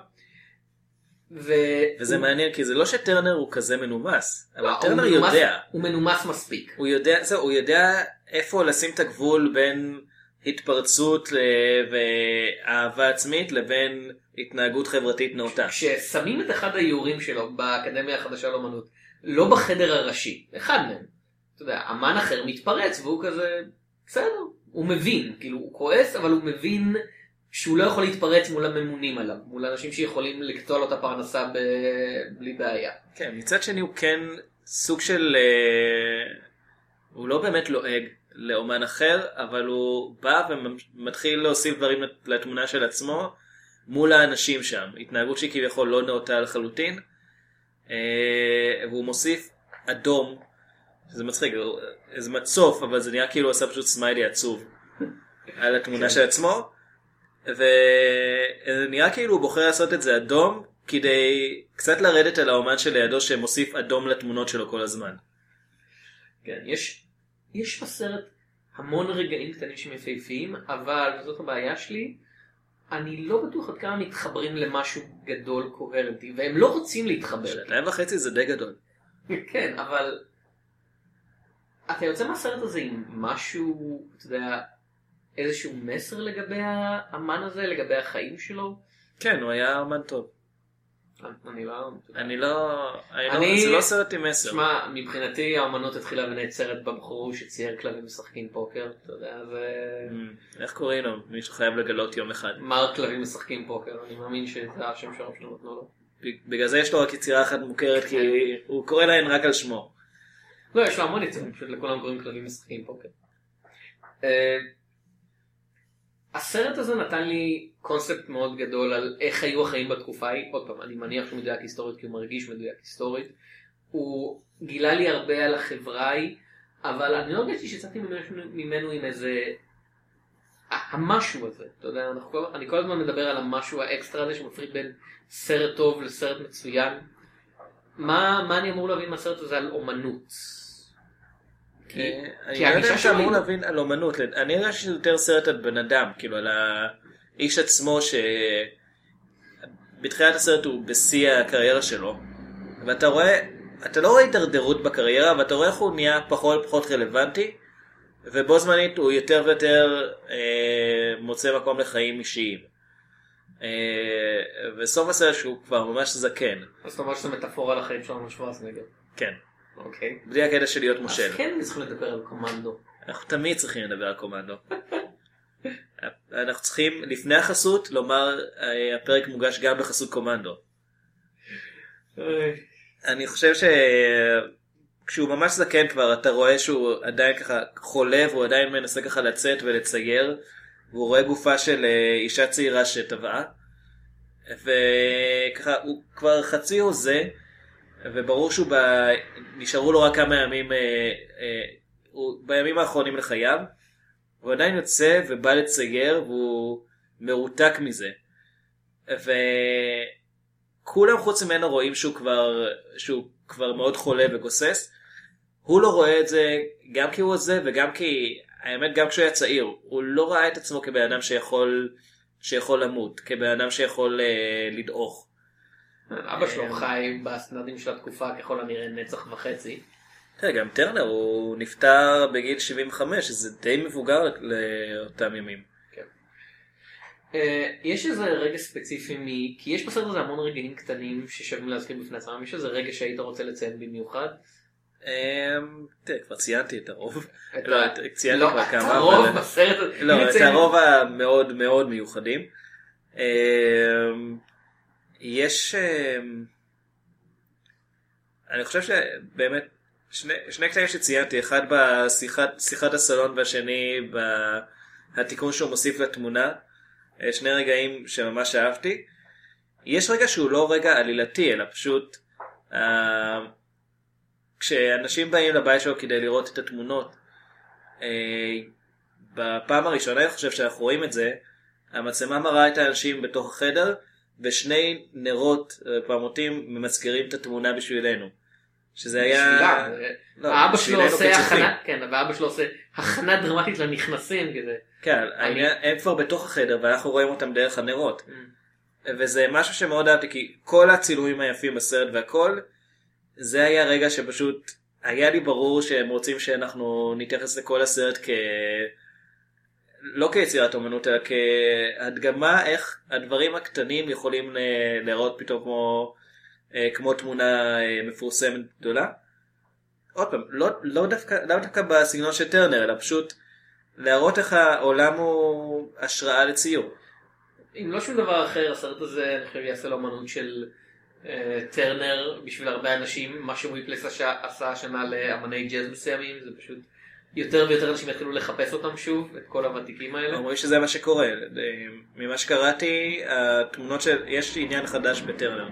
וזה מעניין, כי זה לא שטרנר הוא כזה מנומס, אבל טרנר יודע. הוא מנומס מספיק. הוא יודע איפה לשים את הגבול בין התפרצות ואהבה עצמית לבין התנהגות חברתית נאותה. כששמים את אחד האיורים שלו באקדמיה החדשה לאמנות, לא בחדר הראשי, אחד מהם, אתה יודע, אמן אחר מתפרץ והוא כזה, בסדר, הוא מבין, כאילו הוא כועס, אבל הוא מבין שהוא לא יכול להתפרץ מול הממונים עליו, מול אנשים שיכולים לקטוע לו את הפרנסה בלי בעיה. כן, מצד שני הוא כן סוג של, הוא לא באמת לועג לאומן אחר, אבל הוא בא ומתחיל להוסיף דברים לתמונה של עצמו מול האנשים שם. התנהגות שהיא כביכול לא נאותה לחלוטין, והוא מוסיף אדום, שזה מצחיק, זה מצוף, אבל זה נראה כאילו הוא עשה פשוט סמיילי עצוב על התמונה של עצמו, ונראה כאילו הוא בוחר לעשות את זה אדום, כדי קצת לרדת על האומן שלידו שמוסיף אדום לתמונות שלו כל הזמן. כן, יש בסרט המון רגעים קטנים שמפהפיים, אבל זאת הבעיה שלי, אני לא בטוח עד כמה מתחברים למשהו גדול קוהרנטי, והם לא רוצים להתחבר. 2.5 זה די גדול. כן, אבל אתה יוצא מהסרט הזה עם משהו, אתה יודע, איזשהו מסר לגבי האמן הזה, לגבי החיים שלו? כן, הוא היה אמן טוב. זה לא סרט עם מסר. שמע, מבחינתי האמנות התחילה ונעצרת בבחור שצייר כלבים משחקים פוקר, אתה יודע, איך קוראים לו? מישהו חייב לגלות יום אחד. מר כלבים משחקים פוקר, אני מאמין שזה השם שלו נתנו לו. בגלל זה יש לו רק יצירה אחת מוכרת, כי הוא קורא להן רק על שמו. לא, יש לו המון יצירים, פשוט לכולם קוראים כלבים משחקים פוקר. הסרט הזה נתן לי קונספט מאוד גדול על איך היו החיים בתקופה ההיא. עוד פעם, אני מניח שהוא מדויק היסטורית כי הוא מרגיש מדויק היסטורית. הוא גילה לי הרבה על החברה ההיא, אבל אני לא הרגשתי שיצאתי ממנו עם איזה המשהו הזה. אתה יודע, אני כל הזמן מדבר על המשהו האקסטרה הזה שמפריד בין סרט טוב לסרט מצוין. מה אני אמור להבין מהסרט הזה על אומנות? אני לא יודע שאמור להבין על אומנות, אני יודע שזה יותר סרט על בן אדם, כאילו על האיש עצמו שבתחילת הסרט הוא בשיא הקריירה שלו, ואתה רואה, אתה לא רואה התדרדרות בקריירה, ואתה רואה איך הוא נהיה פחות רלוונטי, ובו זמנית הוא יותר ויותר מוצא מקום לחיים אישיים. וסוף הסרט שהוא כבר ממש זקן. אז זאת אומרת שזה מטאפורה לחיים של ארנולד שוורצנגר. כן. אוקיי. בלי הקטע של להיות מושל. אז כן צריכים לדבר על קומנדו. אנחנו תמיד צריכים לדבר על קומנדו. אנחנו צריכים לפני החסות לומר הפרק מוגש גם בחסות קומנדו. אני חושב שכשהוא ממש זקן כבר אתה רואה שהוא עדיין ככה חולה והוא עדיין מנסה ככה לצאת ולצייר, והוא רואה גופה של אישה צעירה שטבעה, וככה הוא כבר חצי הוזה, וברור שהוא נשארו לו רק כמה ימים, בימים האחרונים לחייו, הוא עדיין יוצא ובא לצייר והוא מרותק מזה, וכולם חוץ ממנו רואים שהוא כבר מאוד חולה וגוסס. הוא לא רואה את זה גם כי הוא עוזב וגם כי האמת גם כשהוא היה צעיר הוא לא ראה את עצמו כבן אדם שיכול למות, כבן אדם שיכול לדעוך. אבא שלו חי בסטנדרטים של התקופה ככל הנראה נצח וחצי. גם טרנר הוא נפטר בגיל 75, שזה די מבוגר לאותם ימים. יש איזה רגע ספציפי כי יש בסרט הזה המון רגעים קטנים ששווים להזכיר בפני עצמם. יש איזה רגע שהיית רוצה לציין במיוחד? תראה, כבר ציינתי את הרוב. ציינתי כבר כמה. הרוב בסרט. לא, את הרוב המאוד מאוד מיוחדים. יש... אני חושב שבאמת שני קטעים שציינתי, אחד בשיחת הסלון והשני בתיקון שהוא מוסיף לתמונה, שני רגעים שממש אהבתי. יש רגע שהוא לא רגע עלילתי, אלא פשוט כשאנשים באים לבית שלו כדי לראות את התמונות, בפעם הראשונה אני חושב שאנחנו רואים את זה, המצלמה מראה את האנשים בתוך החדר, ושני נרות פעמותים ממזכירים את התמונה בשבילנו. שזה היה... האבא שלו עושה הכנה, כן, והאבא שלו עושה הכנה דרמטית לנכנסים כזה. כן, הם כבר בתוך החדר, ואנחנו רואים אותם דרך הנרות. וזה משהו שמאוד אהבתי, כי כל הצילומים היפים בסרט והכל, זה היה רגע שפשוט היה לי ברור שהם רוצים שאנחנו נתייחס לכל הסרט לא כיצירת אומנות, אלא כהדגמה איך הדברים הקטנים יכולים להראות פתאום כמו תמונה מפורסמת גדולה. עוד פעם, לא דווקא בסגנון של טרנר, אלא פשוט להראות איך העולם הוא השראה לציור. אם לא שום דבר אחר, הסרט הזה אני חושב יעשה לאמנות של טרנר בשביל הרבה אנשים. מה שוויפלס עשה השנה לאמני ג'אז מסוימים, זה פשוט יותר ויותר אנשים יתחילו לחפש אותם שוב, את כל הוותיקים האלה. אומרים שזה מה שקורה. ממה שקראתי, התמונות יש עניין חדש בטרנר.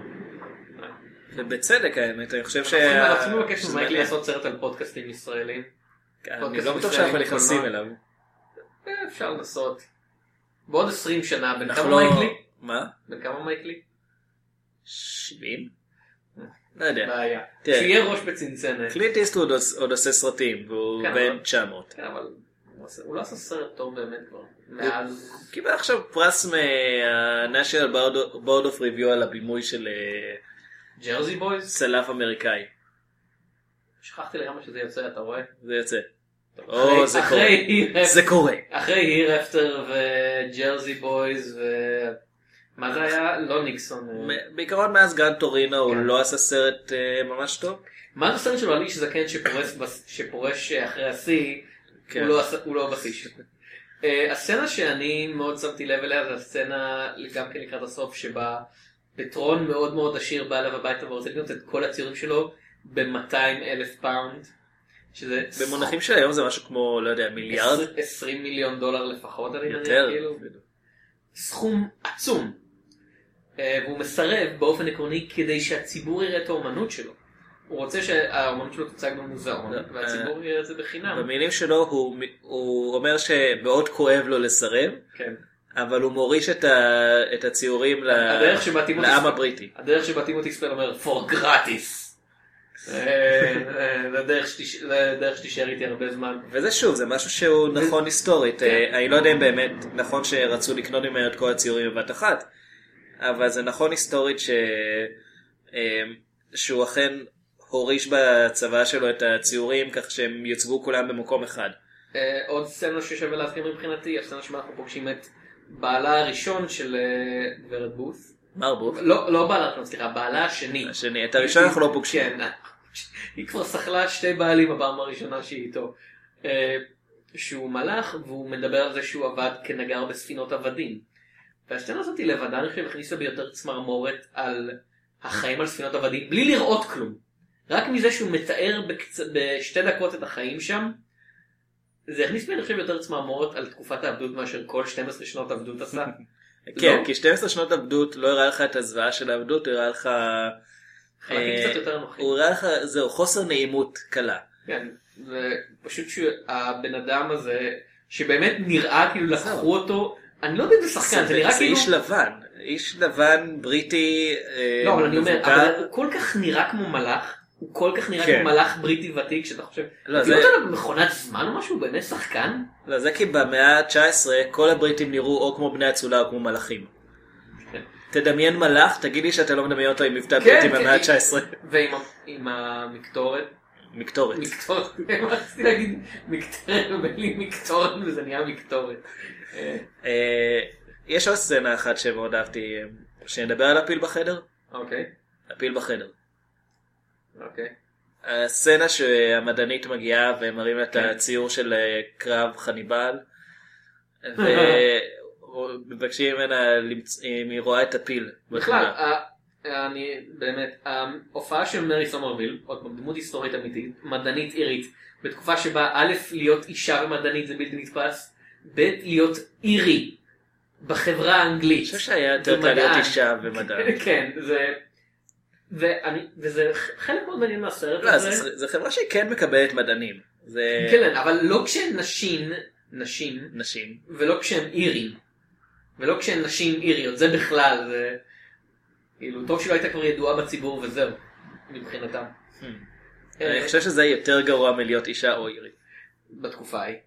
ובצדק האמת, אני חושב אנחנו צריכים לבקש ממייקלי לעשות סרט על פודקאסטים ישראלים. אני לא בטוח שאנחנו נכנסים אליו. אפשר לנסות. בעוד 20 שנה, בין כמה מייקלי? מה? בין כמה מייקלי? 70? לא יודע. בעיה. שיהיה ראש בצנצנת. קלינט איסטווד עוד עושה סרטים, והוא בן 900. כן, אבל הוא לא עשה סרט טוב באמת כבר. מאז... קיבל עכשיו פרס מה-National Board of Review על הבימוי של... ג'רזי בויז? צלף אמריקאי. שכחתי לגמרי שזה יוצא, אתה רואה? זה יוצא. זה קורה. זה קורה. אחרי היר אפטר וג'רזי בויז מה זה היה? לא ניקסון. בעיקרון מאז גרנד טורינו הוא לא עשה סרט ממש טוב. מה זה סרט שלו על איש זקן שפורש אחרי השיא, הוא לא בשיא. הסצנה שאני מאוד שמתי לב אליה, זה הסצנה גם כן לקראת הסוף, שבה פטרון מאוד מאוד עשיר בא אליו הביתה ורוצה לקנות את כל הציורים שלו ב$200,000. במונחים של היום זה משהו כמו, לא יודע, מיליארד? $20 מיליון לפחות, אני מניח, כאילו. סכום עצום. והוא מסרב באופן עקרוני כדי שהציבור יראה את האומנות שלו. הוא רוצה שהאומנות שלו תוצג במוזיאון, והציבור יראה את זה בחינם. במילים שלו הוא אומר שמאוד כואב לו לסרב, אבל הוא מוריש את הציורים לעם הבריטי. הדרך שבה טימותי ספל אומר, for gratis. זה דרך שתישאר איתי הרבה זמן. וזה שוב, זה משהו שהוא נכון היסטורית. אני לא יודע אם באמת נכון שרצו לקנות ממנו את כל הציורים בבת אחת, אבל זה נכון היסטורית שהוא אכן הוריש בצבא שלו את הציורים כך שהם יוצבו כולם במקום אחד. עוד סצנה ששווה להזכיר מבחינתי, הסצנה שבה אנחנו פוגשים את בעלה הראשון של גברת בוס. מר בוס? לא בעלה הראשון, סליחה, בעלה השני. את הראשון אנחנו לא פוגשים. כן, היא כבר שכלה 2 בעלים בפעם הראשונה שהיא איתו. שהוא מלאך, והוא מדבר על זה שהוא עבד כנגר בספינות עבדים. והסצנה הזאת לבדה, אני חושב, הכניסה ביותר צמרמורת על החיים על ספינות עבדים, בלי לראות כלום. רק מזה שהוא מתאר ב2 דקות את החיים שם, זה הכניס בי, אני חושב, יותר צמרמורת על תקופת העבדות מאשר כל 12 שנות עבדות עשה. כן, כי 12 שנות עבדות לא הראה לך את הזוועה של העבדות, הוא הראה לך... חלקים קצת יותר נוחים. הוא הראה לך, זהו, חוסר נעימות קלה. כן, ופשוט שהבן אדם הזה, שבאמת נראה כאילו לקחו אותו, אני לא יודע אם זה שחקן, זה נראה כאילו... זה איש לבן, איש לבן בריטי... לא, אבל אני אומר, אבל הוא כל כך נראה כמו מלאך, הוא כל כך נראה כמו מלאך בריטי ותיק, שאתה חושב, תראו אותנו במכונת זמן או משהו, באמת שחקן? לא, זה כי במאה ה-19 כל הבריטים נראו או כמו בני אצולה או כמו מלאכים. תדמיין מלאך, תגיד לי שאתה לא מדמיין אותו עם מבטא בריטי במאה ה-19. ועם המקטורת. מקטורת. רציתי להגיד מקטורת, ובלי מקטורת, וזה נהיה מקטורת. יש עוד סצנה אחת שמאוד אהבתי, שנדבר על הפיל בחדר? אוקיי. הפיל בחדר. אוקיי. הסצנה שהמדענית מגיעה ומראים לה את הציור של קרב חניבל ומבקשים ממנה אם היא רואה את הפיל. בכלל, אני באמת, ההופעה של מרי סומרוויל, עוד פעם, דמות היסטורית אמיתית, מדענית אירית, בתקופה שבה א' להיות אישה ומדענית זה בלתי נתפס, ב' להיות אירי בחברה האנגלית. אני חושב שהיה יותר קל להיות אישה ומדען. כן, וזה חלק מאוד מעניין מהסרט הזה. זה חברה שהיא כן מקבלת מדענים. כן, אבל לא כשהן נשים, ולא כשהן אירים, ולא כשהן נשים איריות, זה בכלל, זה כאילו טוב שלא הייתה כבר ידועה בציבור וזהו, מבחינתם. אני חושב שזה יותר גרוע מלהיות אישה או אירית. בתקופה ההיא.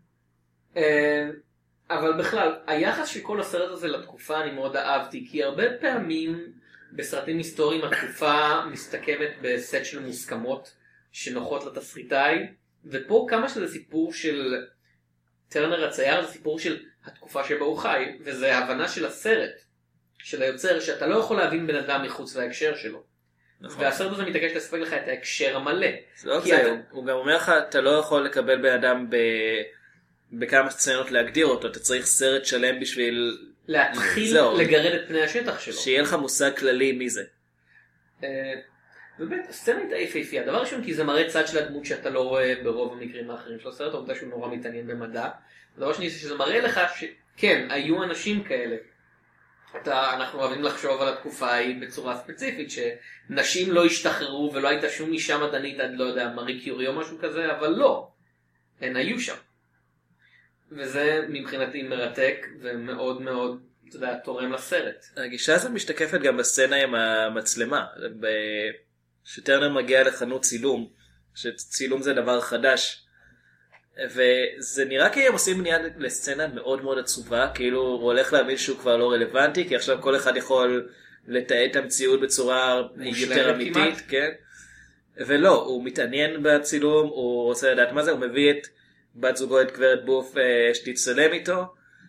אבל בכלל, היחס של כל הסרט הזה לתקופה אני מאוד אהבתי, כי הרבה פעמים בסרטים היסטוריים התקופה מסתכמת בסט של מוסכמות שנוחות לתסריטאי, ופה כמה שזה סיפור של טרנר הצייר, זה סיפור של התקופה שבה הוא חי, וזה הבנה של הסרט, של היוצר, שאתה לא יכול להבין בן אדם מחוץ להקשר שלו. נכון. והסרט הזה מתעקש לספק לך את ההקשר המלא. הוא גם אומר לך, אתה לא יכול לקבל בן אדם בכמה סצנות להגדיר אותו, אתה צריך סרט שלם בשביל להתחיל לגרד את פני השטח שלו. שיהיה לך מושג כללי מי זה. באמת, הסצנה הייתה יפהפייה. הדבר ראשון, כי זה מראה צד של הדמות שאתה לא רואה ברוב המקרים האחרים של הסרט, העובדה שהוא נורא מתעניין במדע. הדבר שני, שזה מראה לך שכן, היו אנשים כאלה. אנחנו אוהבים לחשוב על התקופה ההיא בצורה ספציפית, שנשים לא השתחררו ולא הייתה שום אישה מדענית עד לא יודע, מארי קיורי או משהו כזה, אבל לא. הן היו שם. וזה מבחינתי מרתק ומאוד מאוד, אתה יודע, תורם לסרט. הגישה הזאת משתקפת גם בסצנה עם המצלמה. שטרנר מגיע לחנות צילום, שצילום זה דבר חדש, וזה נראה כאילו הם עושים בנייה לסצנה מאוד מאוד עצובה, כאילו הוא הולך להבין שהוא כבר לא רלוונטי, כי עכשיו כל אחד יכול לתאר את המציאות בצורה יותר אמיתית, כן? ולא, הוא מתעניין בצילום, הוא רוצה לדעת מה זה, הוא מביא את בת זוגו, את גברת בוף שתצלם איתו,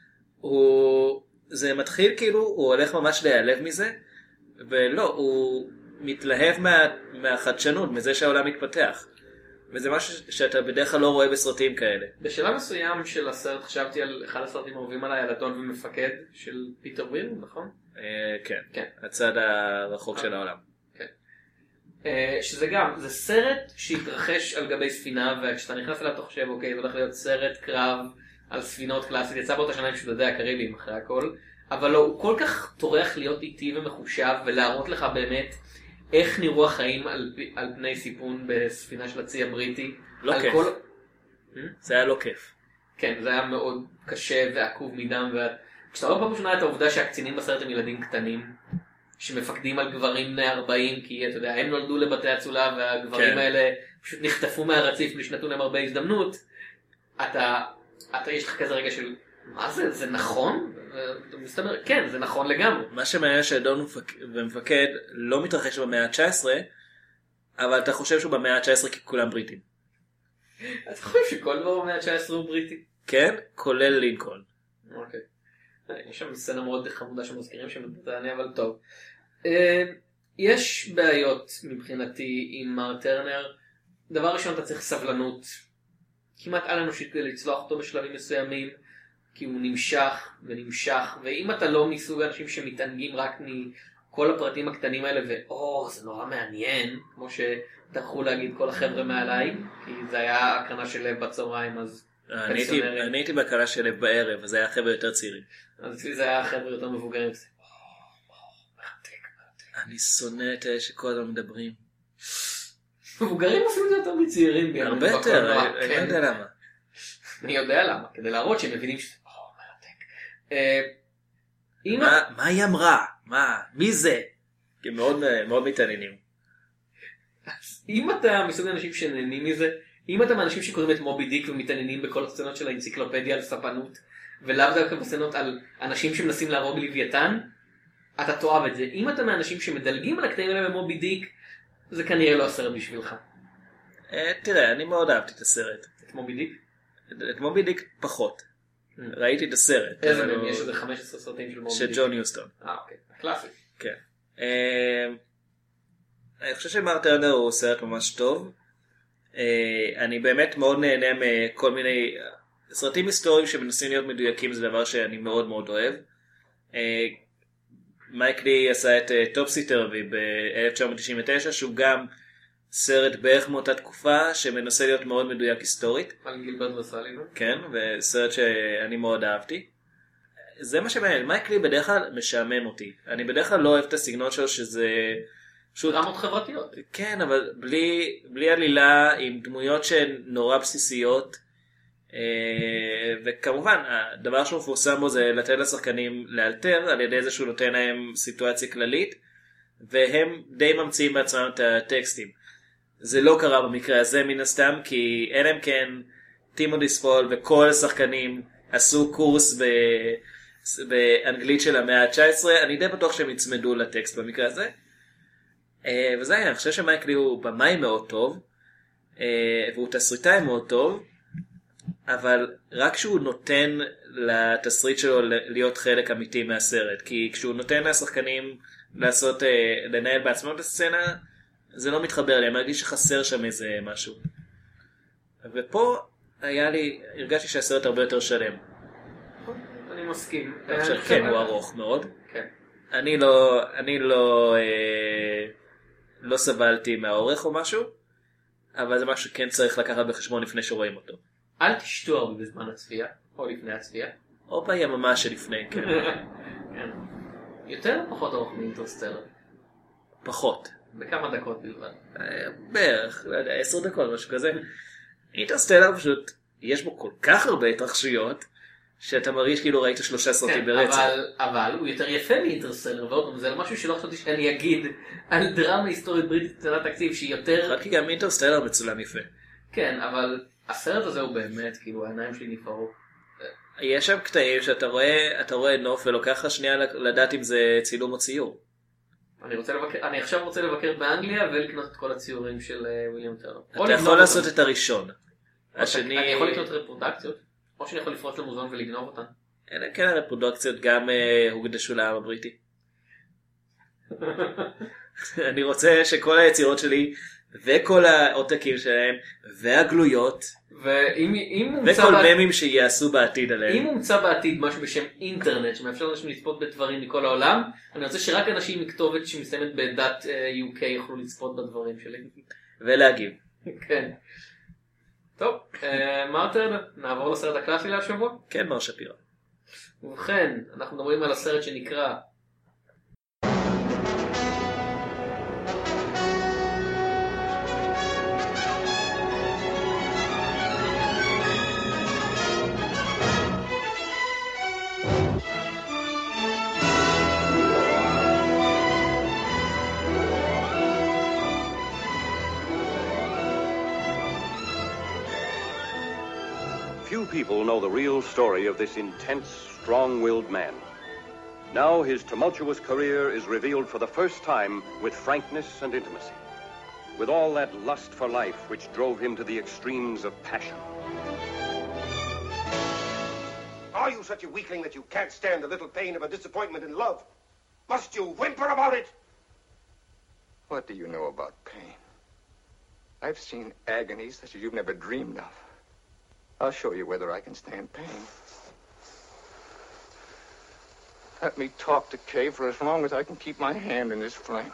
זה מתחיל כאילו, הוא הולך ממש להיעלב מזה, ולא, הוא מתלהב מהחדשנות, מזה שהעולם מתפתח. וזה משהו שאתה בדרך כלל לא רואה בסרטים כאלה. בשלב מסוים של הסרט חשבתי על אחד הסרטים האהובים עליי, על אדון ומפקד של פיטר וויל, נכון? כן, הצד הרחוק של העולם. שזה גם, זה סרט שהתרחש על גבי ספינה, וכשאתה נכנס אליו אתה חושב, אוקיי, זה הולך להיות סרט קרב על ספינות קלאסית, יצא באותה שנה עם שודדי הקריביים אחרי הכל, אבל לא, הוא כל כך טורח להיות איטי ומחושב, ולהראות לך באמת איך נראו החיים על פני סיפון בספינה של הצי הבריטי. לא כיף. זה היה לא כיף. כן, זה היה מאוד קשה ועקוב מדם, כשאתה רואה פעם ראשונה את העובדה שהקצינים בסרט הם ילדים קטנים, שמפקדים על גברים בני 40, כי אתה יודע, הם נולדו לבתי הצולה, והגברים האלה פשוט נחטפו מהרציף בלי שנתנו להם הרבה הזדמנות, יש לך כזה רגע של, מה זה? זה נכון? מסתבר, כן, זה נכון לגמרי. מה שמעניין שאדון ומפקד לא מתרחש במאה ה-19, אבל אתה חושב שהוא במאה ה-19 כי כולם בריטים. אתה חושב שכל דבר במאה ה-19 הוא בריטי? כן, כולל לינקולן. אוקיי. יש שם סצנה מאוד חמודה שמזכירים שמתענה, אבל טוב. יש בעיות מבחינתי עם מר טרנר. דבר ראשון, אתה צריך סבלנות כמעט על אנושית כדי לצלוח אותו בשלבים מסוימים, כי הוא נמשך ונמשך, ואם אתה לא מסוג האנשים שמתענגים רק מכל הפרטים הקטנים האלה, זה נורא מעניין, כמו שטרחו להגיד כל החבר'ה מעליי, כי זה היה הקרנה של לב בצהריים, אז אני הייתי בהקרנה של לב בערב, אז זה היה חבר'ה יותר צעירים. אז אצלי זה היה חבר'ה יותר מבוגרים. אני שונא את אלה שכל הזמן מדברים. מבוגרים עושים את זה יותר מצעירים. הרבה יותר, אני לא יודע למה. אני יודע למה, כדי להראות שהם מבינים שזה מרתק. מה היא אמרה? מי זה? כי מאוד מתעניינים. אם אתה מסוג האנשים שנהנים מזה, אם אתה מאנשים שקוראים את מובי דיק ומתעניינים בכל הסצנות של האנציקלופדיה על ספנות, ולאו דווקא בסצנות על אנשים שמנסים להרוג לוויתן, אתה תאהב את זה. אם אתה מאנשים שמדלגים על הקטעים האלה במובי דיק, זה כנראה לא הסרט בשבילך. תראה, אני מאוד אהבתי את הסרט. את מובי דיק? את מובי דיק פחות. ראיתי את הסרט. איזה מהם? יש איזה 15 סרטים של מובי דיק. של ג'ון יוסטון. אוקיי. קלאסי. כן. אני חושב שמר טרנר הוא סרט ממש טוב. אני באמת מאוד נהנה מכל מיני סרטים היסטוריים שמנסים להיות מדויקים, זה דבר שאני מאוד מאוד אוהב. מייק לי עשה את טופסי טרבי ב-1999, שהוא גם סרט בערך מאותה תקופה שמנסה להיות מאוד מדויק היסטורית. על גילברט וסאליבן. כן, וסרט שאני מאוד אהבתי. זה מה שמעניין, מייק לי בדרך כלל משעמם אותי. אני בדרך כלל לא אוהב את הסגנון שלו שזה... דרמות חברתיות. כן, אבל בלי עלילה, עם דמויות שהן נורא בסיסיות. וכמובן, הדבר שהוא מפורסם בו זה לתת לשחקנים לאלתר, על ידי זה שהוא נותן להם סיטואציה כללית, והם די ממציאים בעצמם את הטקסטים. זה לא קרה במקרה הזה מן הסתם, כי אין להם כן טימותי ספול וכל השחקנים עשו קורס באנגלית של המאה ה-19, אני די בטוח שהם יצמדו לטקסט במקרה הזה. וזה היה, אני חושב שמייק לי הוא במאי מאוד טוב, והוא תסריטאי מאוד טוב, אבל רק כשהוא נותן לתסריט שלו להיות חלק אמיתי מהסרט, כי כשהוא נותן לשחקנים לנהל בעצמם את הסצנה, זה לא מתחבר לי, אני מרגיש שחסר שם איזה משהו. ופה הרגשתי שהסרט הרבה יותר שלם. אני מסכים. עכשיו כן, הוא ארוך מאוד. כן. אני לא סבלתי מהאורך או משהו, אבל זה משהו שכן צריך לקחת בחשבון לפני שרואים אותו. אל תשתו הרבה בזמן הצפייה, או לפני הצפייה. או ביממה שלפני, כן. יותר או פחות ארוך מאינטרסטלר? פחות. בכמה דקות בלבד? בערך, לא יודע, 10 דקות, משהו כזה. אינטרסטלר פשוט, יש בו כל כך הרבה התרחשויות, שאתה מרגיש כאילו ראית 3 סרטים ברצף. אבל הוא יותר יפה מאינטרסטלר, ועוד זה משהו שלא חשבתי שאני אגיד על דרמה היסטורית בריטית קטנת תקציב שהיא יותר... רק כי גם אינטרסטלר מצולם יפה. כן, אבל הסרט הזה הוא באמת, כאילו העיניים שלי נפערו. יש שם קטעים שאתה רואה נוף ולוקח לך שנייה לדעת אם זה צילום או ציור. אני עכשיו רוצה לבקר באנגליה ולקנות את כל הציורים של וויליאם טרנר. אתה יכול לעשות את הראשון. אני יכול לקנות רפרודקציות, או שאני יכול לפרוץ למוזיאון ולגנוב אותן. כן, הרפרודקציות גם הוקדשו לעם הבריטי. אני רוצה שכל היצירות שלי וכל העותקים שלהם והגלויות וכל ממים שיעשו בעתיד עליהם. אם מומצא בעתיד משהו בשם אינטרנט שמאפשר אנשים לצפות בדברים מכל העולם, אני רוצה שרק אנשים מכתובת שמסתיימת בדת UK יוכלו לצפות בדברים שלי. ולהגיב. כן. טוב, מר טרנר, נעבור לסרט הקלאסי להשבוע? כן, מר שפירא. ובכן, אנחנו מדברים על הסרט שנקרא Few people know the real story of this intense, strong-willed man. Now his tumultuous career is revealed for the first time with frankness and intimacy, with all that lust for life which drove him to the extremes of passion. Are you such a weakling that you can't stand the little pain of a disappointment in love? Must you whimper about it? What do you know about pain? I've seen agonies such as you've never dreamed of. I'll show you whether I can stand pain. Let me talk to Kay for as long as I can keep my hand in this flame.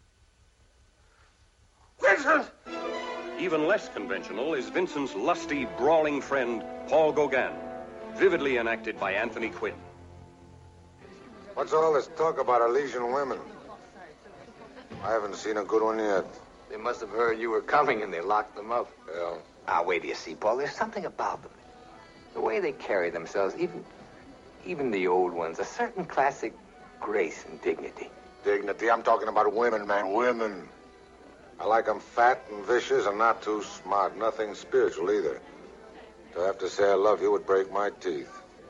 Vincent! Even less conventional is Vincent's lusty, brawling friend, Paul Gauguin, vividly enacted by Anthony Quinn. What's all this talk about Elysian women? I haven't seen a good one yet. They must have heard you were coming and they locked them up. Yeah. Wait till you see, Paul. There's something about them. The way they carry themselves, even the old ones, a certain classic grace and dignity. Dignity? I'm talking about women, man, women. I like them fat and vicious and not too smart. Nothing spiritual either. To have to say I love you would break my teeth.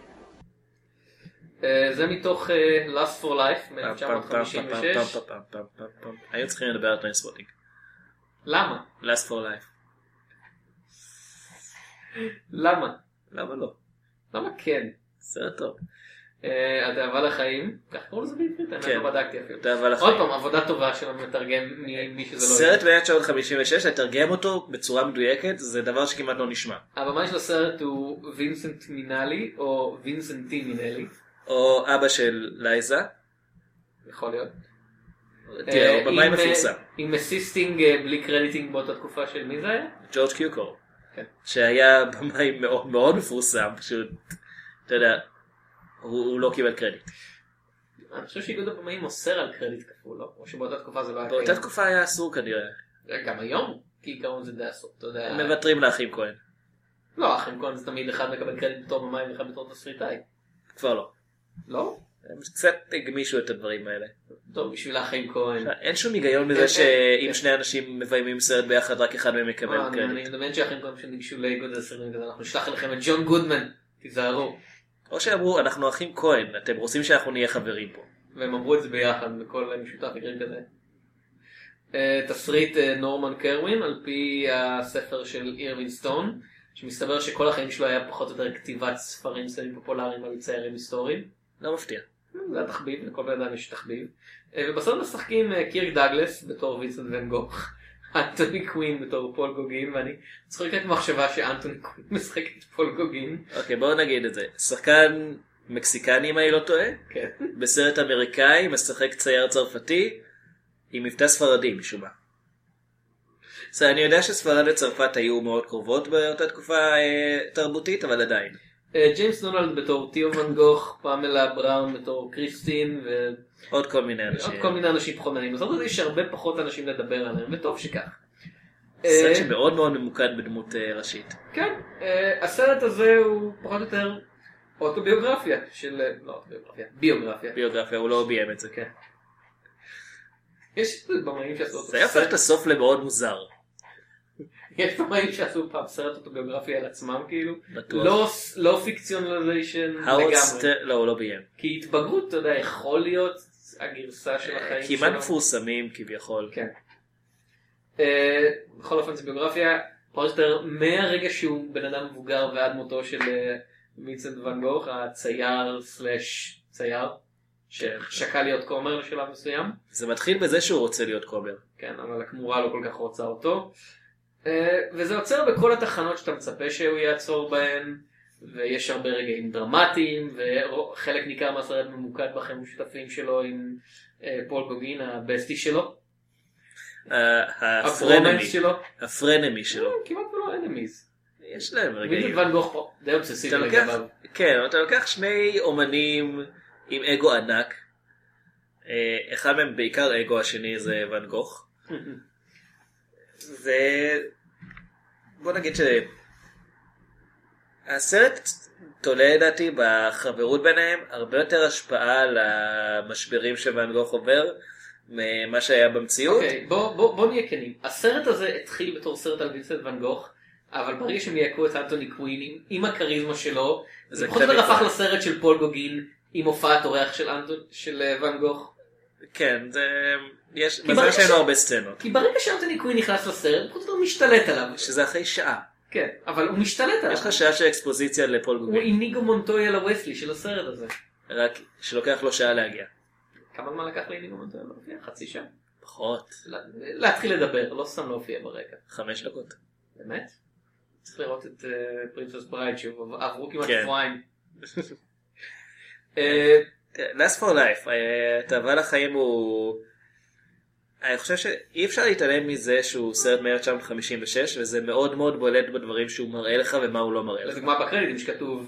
זה מתוך Lust for Life מ-1956. היו צריכים לדבר על טריינספוטינג. למה? Lust for Life. למה? למה לא? למה כן? סרט טוב. התאווה לחיים, כך קוראים לזה בעברית, אני לא בדקתי אפילו. התאווה לחיים. עוד פעם, עבודה טובה של המתרגם ממי שזה לא... סרט מ-1956, לתרגם אותו בצורה מדויקת, זה דבר שכמעט לא נשמע. הבמאי של הסרט הוא וינסנט מינלי, או וינסנטי מינלי. או אבא של לייזה. יכול להיות. תראה, הוא במאי מפורסם. עם אסיסטינג בלי קרדיטינג באותה תקופה של מי זה היה? ג'ורג' קיוקור. שהיה במאי מאוד מאוד מפורסם, פשוט, אתה יודע, הוא לא קיבל קרדיט. אני חושב שאיגוד הבמאים אוסר על קרדיט כפול, לא? או שבאותה תקופה זה לא היה... באותה תקופה היה אסור כנראה. גם היום, כי עיקרון זה די אסור, אתה יודע... הם מוותרים לאחים כהן. לא, אחים כהן זה תמיד אחד מקבל קרדיט בתור במאי ואחד בתור תסריטאי. כבר לא. לא? הם קצת הגמישו את הדברים האלה. טוב, בשביל האחים כהן. אין שום היגיון בזה שאם שני אנשים מביימים סרט ביחד, רק אחד מהם יקבל קרדיט. אני מדמיין שהאחים כהן שניגשו לאיגוד הסרטים כזה, אנחנו נשלח לכם את ג'ון גודמן, תיזהרו. או שאמרו, אנחנו אחים כהן, אתם רוצים שאנחנו נהיה חברים פה. והם אמרו את זה ביחד, בכל משותף מקרים כזה. תסריט נורמן קרווין, על פי הספר של אירווין סטון, שמסתבר שכל החיים שלו היה פחות או יותר כתיבת ספרים סרטים פופולריים על ציירים היסטוריים. לא מפתיע. זה היה תחביב, לכל בן אדם יש תחביב. ובסרט משחקים קירק דאגלס בתור וינסנט ון גוך, אנטוני קווין בתור פול גוגין, ואני צוחק רק מחשבה שאנטוני קווין משחק את פול גוגין. אוקיי, בואו נגיד את זה. שחקן מקסיקני, אם אני לא טועה, בסרט אמריקאי משחק צייר צרפתי עם מבטא ספרדי משום מה. אני יודע שספרד וצרפת היו מאוד קרובות באותה תקופה תרבותית, אבל עדיין. ג'יימס דונלד בתור תיאו ון גוך, פמלה בראון בתור קריסטין, עוד כל מיני אנשים. עוד כל מיני אנשים פחות מעניינים. בסרט הזה יש הרבה פחות אנשים לדבר עליהם, וטוב שכך. סרט שמאוד מאוד ממוקד בדמות ראשית. כן, הסרט הזה הוא פחות או יותר אוטוביוגרפיה של... לא אוטוביוגרפיה, ביוגרפיה. ביוגרפיה, הוא לא ביים את זה. כן. יש במאים שעשו אותו. זה היה הופך את הסוף למאוד מוזר. יש במאים שעשו פעם סרט אוטוביוגרפיה על עצמם כאילו. בטוח. לא פיקציונליזיישן לגמרי. לא, הוא לא ביים. כי התבגרות, אתה יודע, יכול להיות הגרסה של החיים שלו. כמעט מפורסמים כביכול. כן. בכל אופן זה ביוגרפיה, פחות או יותר מהרגע שהוא בן אדם מבוגר ועד מותו של וינסנט ון גוך, הצייר סלש צייר. ששקל להיות כומר לשלב מסוים. זה מתחיל בזה שהוא רוצה להיות כומר. כן, אבל הכמורה לא כל כך רוצה אותו. וזה עוצר בכל התחנות שאתה מצפה שהוא יעצור בהן, ויש הרבה רגעים דרמטיים, וחלק ניכר מהסרט ממוקד בחיים משותפים שלו עם פול גוגין, הבסטי שלו. הפרנמי שלו. כמעט ולא אנמיז. יש להם רגעים. וינסנט ון גוך פה, די אובססיבי לגביו. כן, אתה לוקח שני אומנים עם אגו ענק, אחד מהם בעיקר אגו, השני זה ון גוך. בוא נגיד שהסרט תולה לדעתי בחברות ביניהם הרבה יותר השפעה על המשברים שוון גוך עובר ממה שהיה במציאות. אוקיי, בוא נהיה כנים. הסרט הזה התחיל בתור סרט על וינסנט ון גוך, אבל ברגע שהם יעקו את אנטוני קווין עם הכריזמה שלו, זה פחות או יותר הפך לסרט של פול גוגין עם הופעת אורח של ון גוך. כן, יש מזל שאין לו הרבה סצנות. כי ברגע שאנטוני קווין נכנס לסרט, פחות או יותר משתלט עליו. שזה אחרי שעה. כן, אבל הוא משתלט עליו. יש לך שעה של אקספוזיציה לפול גוגין. הוא איניגו מונטויה לווסלי של הסרט הזה. רק שלוקח לו שעה להגיע. כמה זמן לקח לאיניגו מונטויה להופיע? חצי שעה? פחות. להתחיל לדבר, לא סתם להופיע ברקע. 5 דקות. באמת? צריך לראות את פרינסס ברייד שעברו כמעט שבועיים. Last for Life, התאווה לחיים הוא... אני חושב שאי אפשר להתעלם מזה שהוא סרט מ-1956, וזה מאוד מאוד בולט בדברים שהוא מראה לך ומה הוא לא מראה לך. לדוגמה בקרדיטים שכתוב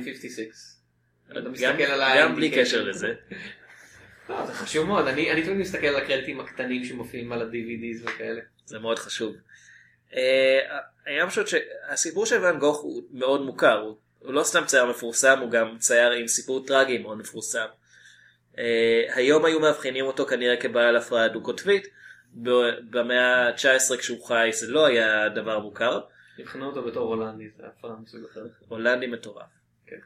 1956. גם בלי קשר לזה. לא, זה חשוב מאוד. אני תמיד מסתכל על הקרדיטים הקטנים שמופיעים על ה-DVDs וכאלה. זה מאוד חשוב. אני חושב שהסיפור של ון גוך הוא מאוד מוכר, הוא לא סתם צייר מפורסם, הוא גם צייר עם סיפור טרגי מאוד מפורסם. היום היו מאבחנים אותו כנראה כבעל הפרעה דו-קוטבית, במאה ה-19 כשהוא חי זה לא היה דבר מוכר. הבחנו אותו בתור הולנדי, זה הפרעה מסוג אחר. הולנדי מטורף. כן.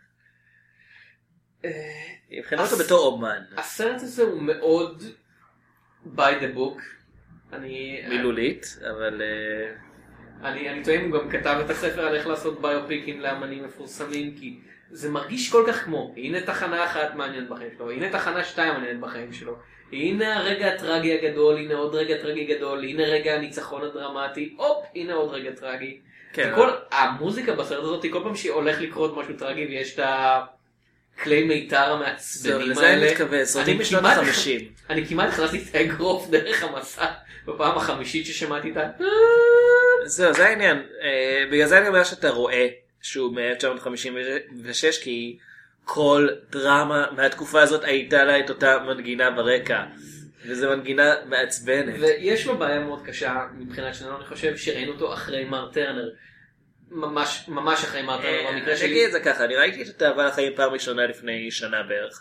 הבחנו אותו בתור אומן. הסרט הזה הוא מאוד by the book. מילולית, אבל... אני טועה אם הוא גם כתב את הספר על איך לעשות ביופיקים לאמנים מפורסמים, כי זה מרגיש כל כך כמו, הנה תחנה אחת מעניינת בחיים שלו, הנה תחנה 2 מעניינת בחיים שלו, הנה הרגע הטרגי הגדול, הנה עוד רגע טרגי גדול, הנה רגע הניצחון הדרמטי, הופ, הנה עוד רגע טרגי. כן. המוזיקה בסרט הזאת, כל פעם שהולך לקרות משהו טרגי ויש את הכלי מיתר המעצבנים לזה אני מתכוון, סרטים בשנות ה-50. אני כמעט הכנסתי את האגרוף דרך המסע בפעם החמישית ששמעתי את זהו, זה העניין. בגלל זה אני אומר שאתה רואה שהוא מ-1956, כי כל דרמה מהתקופה הזאת הייתה לה את אותה מנגינה ברקע. וזו מנגינה מעצבנת. ויש לו בעיה מאוד קשה מבחינת שלנו, אני חושב שראינו אותו אחרי מר טרנר. ממש אחרי מר טרנר, במקרה שלי. אני אגיד את זה ככה, אני ראיתי את התאווה לחיים פעם ראשונה לפני שנה בערך.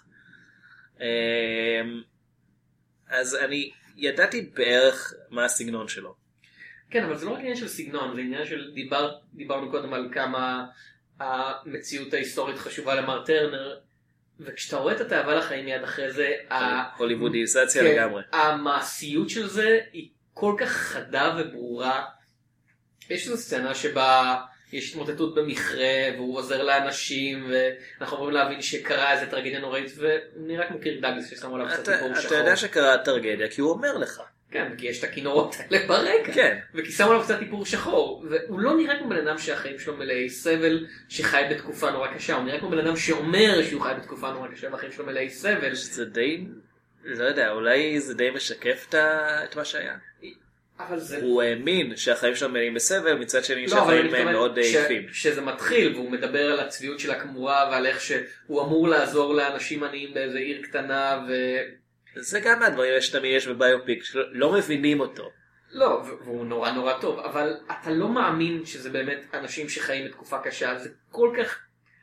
אז אני ידעתי בערך מה הסגנון שלו. כן, אבל זה לא רק עניין של סגנון, זה עניין של דיברנו קודם על כמה המציאות ההיסטורית חשובה למר טרנר, וכשאתה רואה את התאווה לחיים מיד אחרי זה, הוליוודיזציה לגמרי. המעשיות של זה היא כל כך חדה וברורה. יש איזו סצנה שבה יש התמוטטות במכרה, והוא עוזר לאנשים, ואנחנו אומרים להבין שקרה איזה טרגדיה נוראית, ונראה כמו קירק דאגלס ששמו עליו קצת טיפור שחור. אתה יודע שקרה טרגדיה, כי הוא אומר לך. כן, כי יש את הכינורות האלה ברקע. כן. וכי שמו עליו קצת טיפור שחור. והוא לא נראה כמו בן אדם שהחיים שלו מלאי סבל, שחי בתקופה נורא קשה. הוא נראה כמו בן אדם שאומר שהוא חי בתקופה נורא קשה, והחיים שלו מלאי סבל. שזה די, לא יודע, אולי זה די משקף את מה שהיה. אבל זה... הוא האמין שהחיים שלו מלאים בסבל, מצד שני שהחיים הם מאוד יפים. שזה מתחיל, והוא מדבר על הצביעות של הכמורה, ועל איך שהוא אמור לעזור לאנשים עניים באיזה עיר קטנה, זה גם מהדברים שתמיד יש בביופיק, שלא מבינים אותו. לא, והוא נורא נורא טוב, אבל אתה לא מאמין שזה באמת אנשים שחיים בתקופה קשה, זה כל כך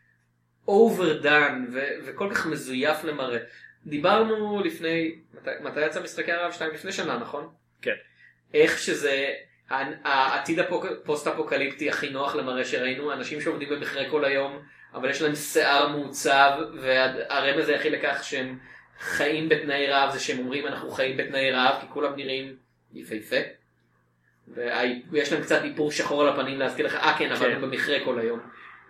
overdone וכל כך מזויף למראה. דיברנו לפני, מתי יצא משחקי הרעב 2? לפני שנה, נכון? כן. איך שזה העתיד הפוסט-אפוקליפטי הכי נוח למראה שראינו, אנשים שעובדים במכרה כל היום, אבל יש להם שיער מעוצב, והרמז היחיד לכך שהם חיים בתנאי רעב זה שהם אומרים אנחנו חיים בתנאי רעב, כי כולם נראים יפהפה, ויש להם קצת איפור שחור על הפנים להזכיר לך, כן, עבדנו במכרה כל היום.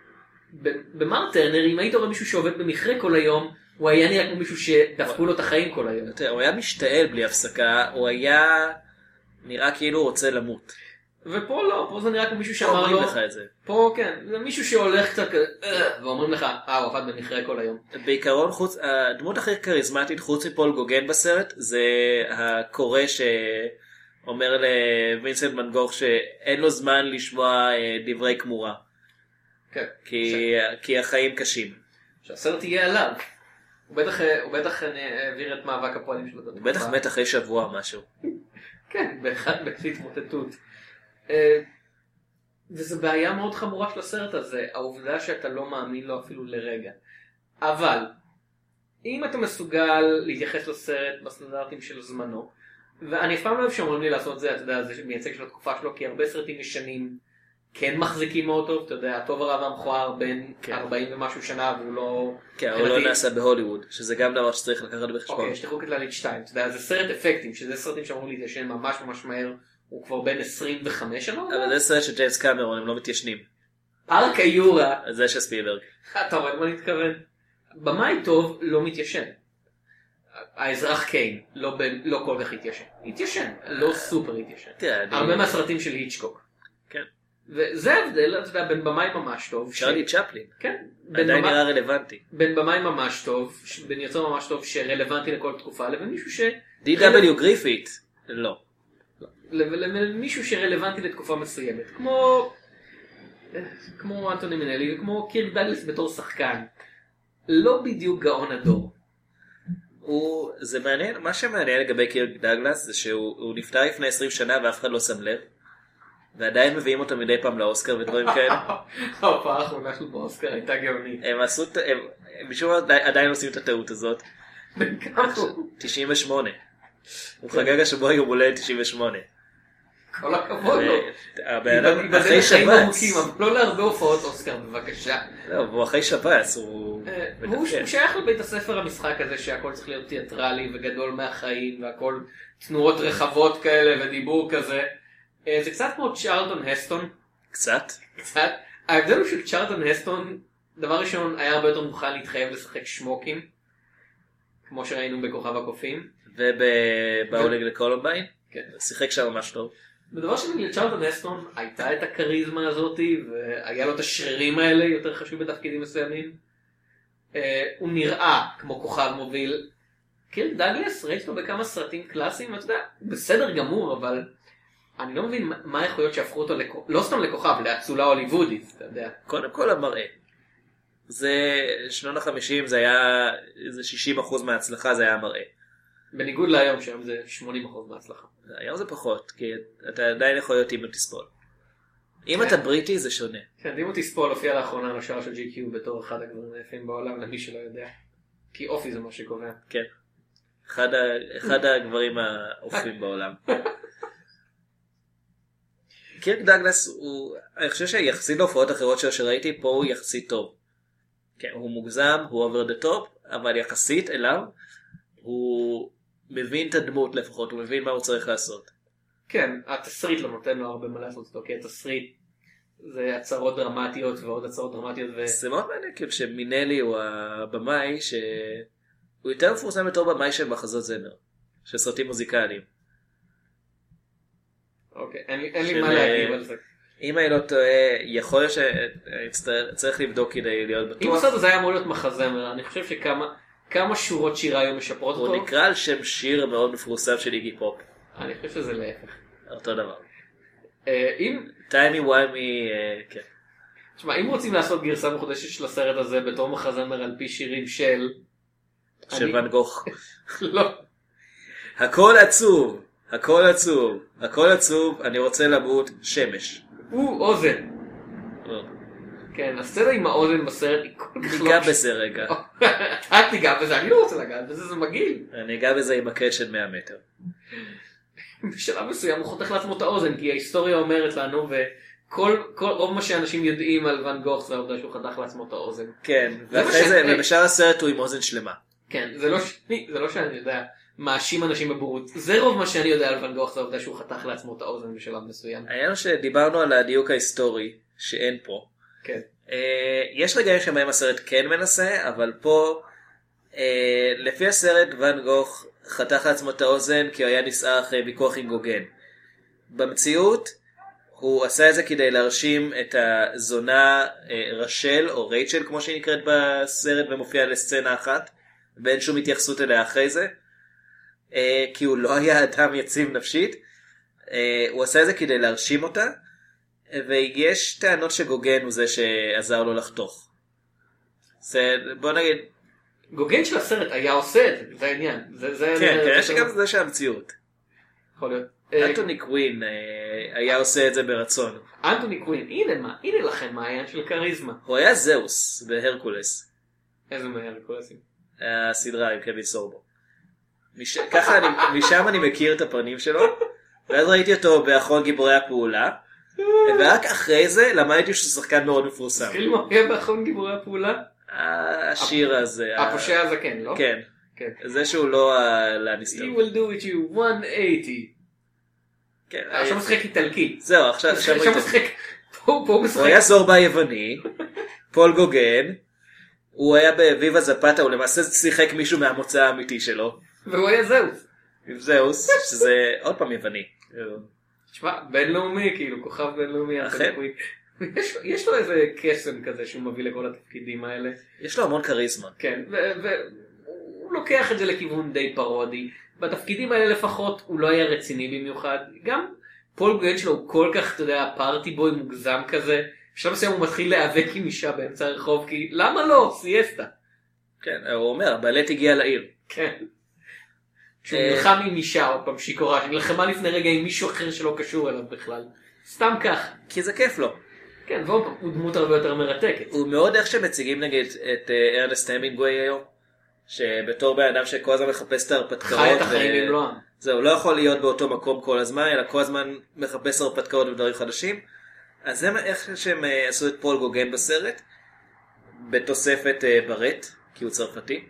במר טרנר, אם היית רואה מישהו שעובד במכרה כל היום, הוא היה נראה כמו מישהו שדפקו לו את החיים כל היום. הוא היה משתעל בלי הפסקה, הוא היה נראה כאילו הוא רוצה למות. ופה לא, פה זה נראה כמו מישהו שאמר לו, פה כן, זה מישהו שהולך קצת כזה, ואומרים לך, הוא עבד במכרה כל היום. בעיקרון, הדמות הכי כריזמטית חוץ מפול גוגן בסרט, זה הקורא שאומר לווינסנט מן גוך שאין לו זמן לשמוע דברי כמורה. כן. כי החיים קשים. שהסרט יהיה עליו. הוא בטח העביר את מאבק הפועלים שלו. הוא בטח מת אחרי שבוע משהו. כן, באחד התמוטטות. וזו בעיה מאוד חמורה של הסרט הזה, העובדה שאתה לא מאמין לו אפילו לרגע. אבל, אם אתה מסוגל להתייחס לסרט בסטנדרטים של זמנו, ואני אף פעם לא אוהב שאומרים לי לעשות זה, אתה יודע, זה מייצג של התקופה שלו, כי הרבה סרטים ישנים כן מחזיקים מאוד טוב, אתה יודע, הטוב הרע והמכוער בין 40 ומשהו שנה, והוא לא... כן, הוא לא נעשה בהוליווד, שזה גם דבר שצריך לקחת בחשבון. אוקיי, שליחות קטלנית 2, אתה יודע, זה סרט אפקטים, שזה סרטים שאמרו להתיישן ממש ממש מהר, הוא כבר בין 25 שנה? אבל זה סרט של ג'יימס קמרון, הם לא מתיישנים. פארק היורה. זה של ספילברג. אתה רואה מה אני מתכוון? במאי טוב לא מתיישן. האזרח קיין לא כל כך התיישן, לא סופר התיישן. הרבה מהסרטים של היצ'קוק. כן. וזה ההבדל, אתה יודע, בין במאי ממש טוב. צ'רלי צ'פלין. כן. עדיין נראה רלוונטי. בין במאי ממש טוב, בין יוצר ממש טוב שרלוונטי לכל תקופה, לבין מישהו ש... D.W. גריפית. לא. למישהו שרלוונטי לתקופה מסוימת, כמו אנטוני מינלי וכמו קירק דאגלס בתור שחקן, לא בדיוק גאון הדור. זה מעניין, מה שמעניין לגבי קירק דאגלס זה שהוא נפטר לפני 20 שנה ואף אחד לא שם לב, ועדיין מביאים אותו מדי פעם לאוסקר ודברים כאלה. ההופעה האחרונה שלו באוסקר הייתה גאונית. הם משום מה עדיין עושים את הטעות הזאת. 98. הוא חגג השבוע יום הולדת 98. כל הכבוד לו. אחרי שבץ. לא להרבה הופעות אוסקר בבקשה. לא, הוא אחרי שבץ. הוא שייך לבית הספר המשחק הזה שהכל צריך להיות תיאטרלי וגדול מהחיים והכל תנועות רחבות כאלה ודיבור כזה. זה קצת כמו צ'רלטון הסטון. קצת? קצת. ההבדל הוא שצ'רלטון הסטון דבר ראשון, היה הרבה יותר מוכן להתחייב לשחק שמוקים, כמו שראינו בכוכב הקופים. ובאולג לקולומביין, כן. שיחק שם ממש טוב. בדבר שני, לצ'רלטון הסטון הייתה את הקריזמה הזאת, והיה לו את השרירים האלה, יותר חשוב בתפקידים מסוימים. הוא נראה כמו כוכב מוביל. קירק דאגלס, ראיתי לו בכמה סרטים קלאסיים, אתה יודע, בסדר גמור, אבל אני לא מבין מה האיכויות שהפכו אותו, לא סתם לכוכב, לאצולה הוליוודית, אתה יודע. קודם כל המראה. זה, שנות ה-50 זה היה, איזה 60% מההצלחה זה היה המראה. בניגוד להיום, שהיום זה 80% מההצלחה. היום זה פחות, כי אתה עדיין יכול להיות אימו תספול. אם אתה בריטי זה שונה. כן, אימו תספול הופיע לאחרונה על השער של GQ בתור אחד הגברים היפים בעולם, למי שלא יודע. כי אופי זה מה שקובע. כן. אחד הגברים האופים בעולם. קירק דאגלס הוא, אני חושב שיחסית להופעות אחרות שלו שראיתי, פה הוא יחסית טוב. כן, הוא מוגזם, הוא over the top, אבל יחסית אליו, הוא מבין את הדמות לפחות, הוא מבין מה הוא צריך לעשות. כן, התסריט לא נותן לו הרבה מה לעשות אותו, כי התסריט זה הצהרות דרמטיות ועוד הצהרות דרמטיות. זה מאוד מעניין, כאילו שמינלי הוא הבמאי, שהוא יותר מפורסם בתור במאי של מחזות זמר, של סרטים מוזיקליים. אוקיי, אין לי מה להגיד על זה. אם אני לא טועה, יכול להיות שצריך לבדוק כדי להיות בטוח. אם הסרט הזה היה אמור להיות מחזמר, אני חושב שכמה שורות שירה היו משפרות אותו. הוא נקרא על שם שיר מאוד מפורסם של איגי פופ. אני חושב שזה להפך. אותו דבר. אם... טיימי ויימי, כן. תשמע, אם רוצים לעשות גרסה מחודשת של הסרט הזה בתור מחזמר על פי שירים של... של ון גוך. לא. הכל עצוב. הכל עצוב. הכל עצוב. אני רוצה למות שמש. אוזן. כן, הסצנה עם האוזן בסרט היא כל כך לא... ניגע בזה רגע. אתה תיגע בזה, אני לא רוצה לגעת בזה, זה מגעיל. אני אגע בזה עם הקט של 100 מטר. בשלב מסוים הוא חותך לעצמו את האוזן, כי ההיסטוריה אומרת לנו, רוב מה שאנשים יודעים על ון גוך זה העובדה שהוא חתך לעצמו את האוזן. כן, ואחרי זה, ובשאר הסרט הוא עם אוזן שלמה. כן, זה לא שאני יודע, מאשים אנשים בבורות. זה רוב מה שאני יודע על ון גוך, זה העובדה שהוא חתך לעצמו את האוזן בשלב מסוים. העניין שדיברנו על הדיוק ההיסטורי, שאין פה. כן. יש רגעים שבהם הסרט כן מנסה, אבל פה, לפי הסרט, ון גוך חתך לעצמו את האוזן, כי הוא היה נסער אחרי ויכוח עם גוגן. במציאות, הוא עשה את זה כדי להרשים את הזונה רשל, או רייצ'ל, כמו שהיא נקראת בסרט, ומופיעה לסצנה אחת, ואין שום התייחסות אליה אחרי זה, כי הוא לא היה אדם יציב נפשית. הוא עשה את זה כדי להרשים אותה, ויש טענות שגוגן הוא זה שעזר לו לחתוך. בוא נגיד... גוגן של הסרט היה עושה את זה, זה העניין. כן, יש גם זה שהמציאות. יכול להיות. אנטוני קווין היה עושה את זה ברצון. אנטוני קווין, הנה לכם מעיין של קריזמה. הוא היה זהוס בהרקולס. איזה מהרקולסים? הסדרה עם קווין סורבו. ככה משם אני מכיר את הפרנים שלו, ואז ראיתי אותו באחרון גיבורי הפעולה, ורק אחרי זה למדתי שהוא שחקן מאוד מפורסם. תזכיר לי מה היה באחרון גיבורי הפעולה? השיר הזה. הפושע הזה כן, לא? כן. זה שהוא לא לניסטר. He will do it you 180. כן. עכשיו משחק איטלקי. זהו, עכשיו משחק. הוא היה זורבה יווני, פול גוגן, הוא היה בוויבה זפתה, הוא למעשה שיחק מישהו מהמוצא האמיתי שלו. והוא היה זהוס. זהוס, שזה עוד פעם יווני. תשמע, בינלאומי, כאילו, כוכב בינלאומי. יש לו איזה קסם כזה שהוא מביא לכל התפקידים האלה. יש לו המון קריזמה. כן, והוא לוקח את זה לכיוון די פרודי. בתפקידים האלה לפחות הוא לא היה רציני במיוחד. גם פול גוגן שלו הוא כל כך, אתה יודע, פארטי בוי מוגזם כזה. בשלב מסוים הוא מתחיל להיאבק עם אישה באמצע הרחוב, כי למה לא? סייסטה. כן, הוא אומר, הבעלת הגיע לעיר. כן. שהוא נלחם עם אישה, עוד פעם שיקורה, שנלחמה לפני רגע עם מישהו אחר שלא קשור אליו בכלל. סתם כך. כי זה כיף לו. כן, והוא דמות הרבה יותר מרתקת. הוא מאוד איך שמציגים נגיד את ארנסט המינגווי היום, שבתור בן אדם שכל הזמן מחפש את ההרפתקאות. חי את החיים במלואם. זהו, לא יכול להיות באותו מקום כל הזמן, אלא כל הזמן מחפש הרפתקאות ודברים חדשים. אז זה איך שהם עשו את פול גוגן בסרט, בתוספת ברט, כי הוא צרפתי.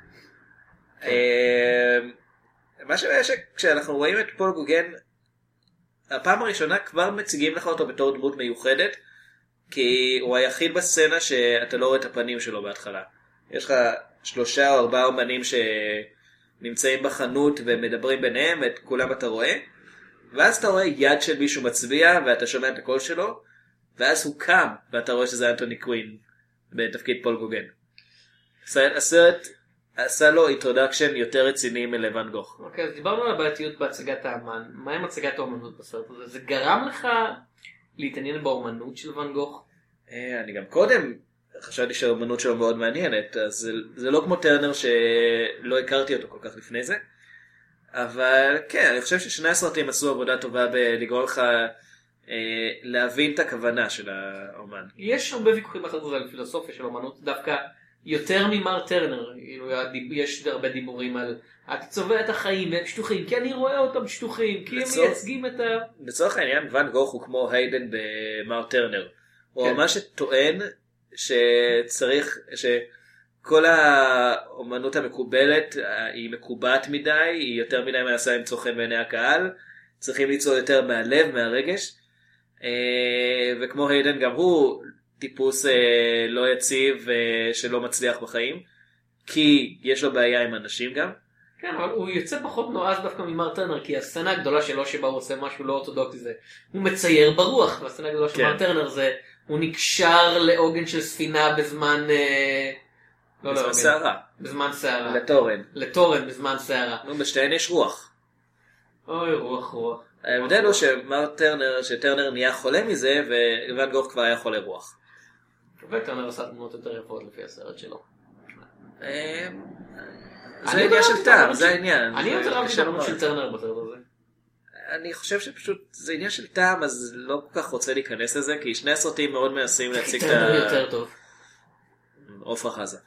מה שבעיה שכשאנחנו רואים את פול גוגן, הפעם הראשונה כבר מציגים לך אותו בתור דמות מיוחדת, כי הוא היחיד בסצנה שאתה לא רואה את הפנים שלו בהתחלה. יש לך 3 או 4 אומנים שנמצאים בחנות ומדברים ביניהם, את כולם אתה רואה, ואז אתה רואה יד של מישהו מצביע ואתה שומע את הקול שלו, ואז הוא קם ואתה רואה שזה אנטוני קווין בתפקיד פול גוגן. הסרט עשה לו אינטרודקשן יותר רציני מלבן גוך. אוקיי, אז דיברנו על הבעייתיות בהצגת האמן. מה עם הצגת האומנות בסרט הזה? זה גרם לך להתעניין באומנות של ואן גוך? אני גם קודם חשבתי שהאומנות שלו מאוד מעניינת, אז זה לא כמו טרנר שלא הכרתי אותו כל כך לפני זה. אבל כן, אני חושב ששני הסרטים עשו עבודה טובה בלגרום לך להבין את הכוונה של האומן. יש הרבה ויכוחים בסרט הזה על פילוסופיה של אומנות, דווקא יותר ממר טרנר. יש הרבה דיבורים על אתה צובע את החיים והם שטוחים, כי אני רואה אותם שטוחים, כי הם מייצגים את ה... לצורך העניין, ואן גוך הוא כמו היידן במר טרנר. הוא ממש טוען שצריך, שכל האומנות המקובלת היא מקובעת מדי, היא יותר מדי מנסה למצוא חן בעיני הקהל, צריכים ליצור יותר מהלב, מהרגש, וכמו היידן גם הוא טיפוס לא יציב שלא מצליח בחיים, כי יש לו בעיה עם אנשים גם. כן, אבל הוא יוצא פחות נועז דווקא ממר טרנר, כי הסצנה הגדולה שלו שבה הוא עושה משהו לא אורתודוקסי זה, הוא מצייר ברוח, והסצנה הגדולה של מר טרנר זה, הוא נקשר לעוגן של ספינה בזמן... בזמן שערה. בזמן שערה. לטורן. לטורן בזמן שערה. נו, בשתיהן יש רוח. אוי, רוח. ההבדל הוא שטרנר נהיה חולה מזה, וואן גוך כבר היה חולה רוח. וטרנר עשה תמונות יותר יפות לפי הסרט שלו. זה עניין של טעם, זה העניין. אני יותר אהבתי את התמונות של טרנר בסרט הזה. אני חושב שפשוט זה עניין של טעם, אז לא כל כך רוצה להיכנס לזה, כי שני הסרטים מאוד מנסים להציג את ה... טרנר יותר טוב. עופרה חזה.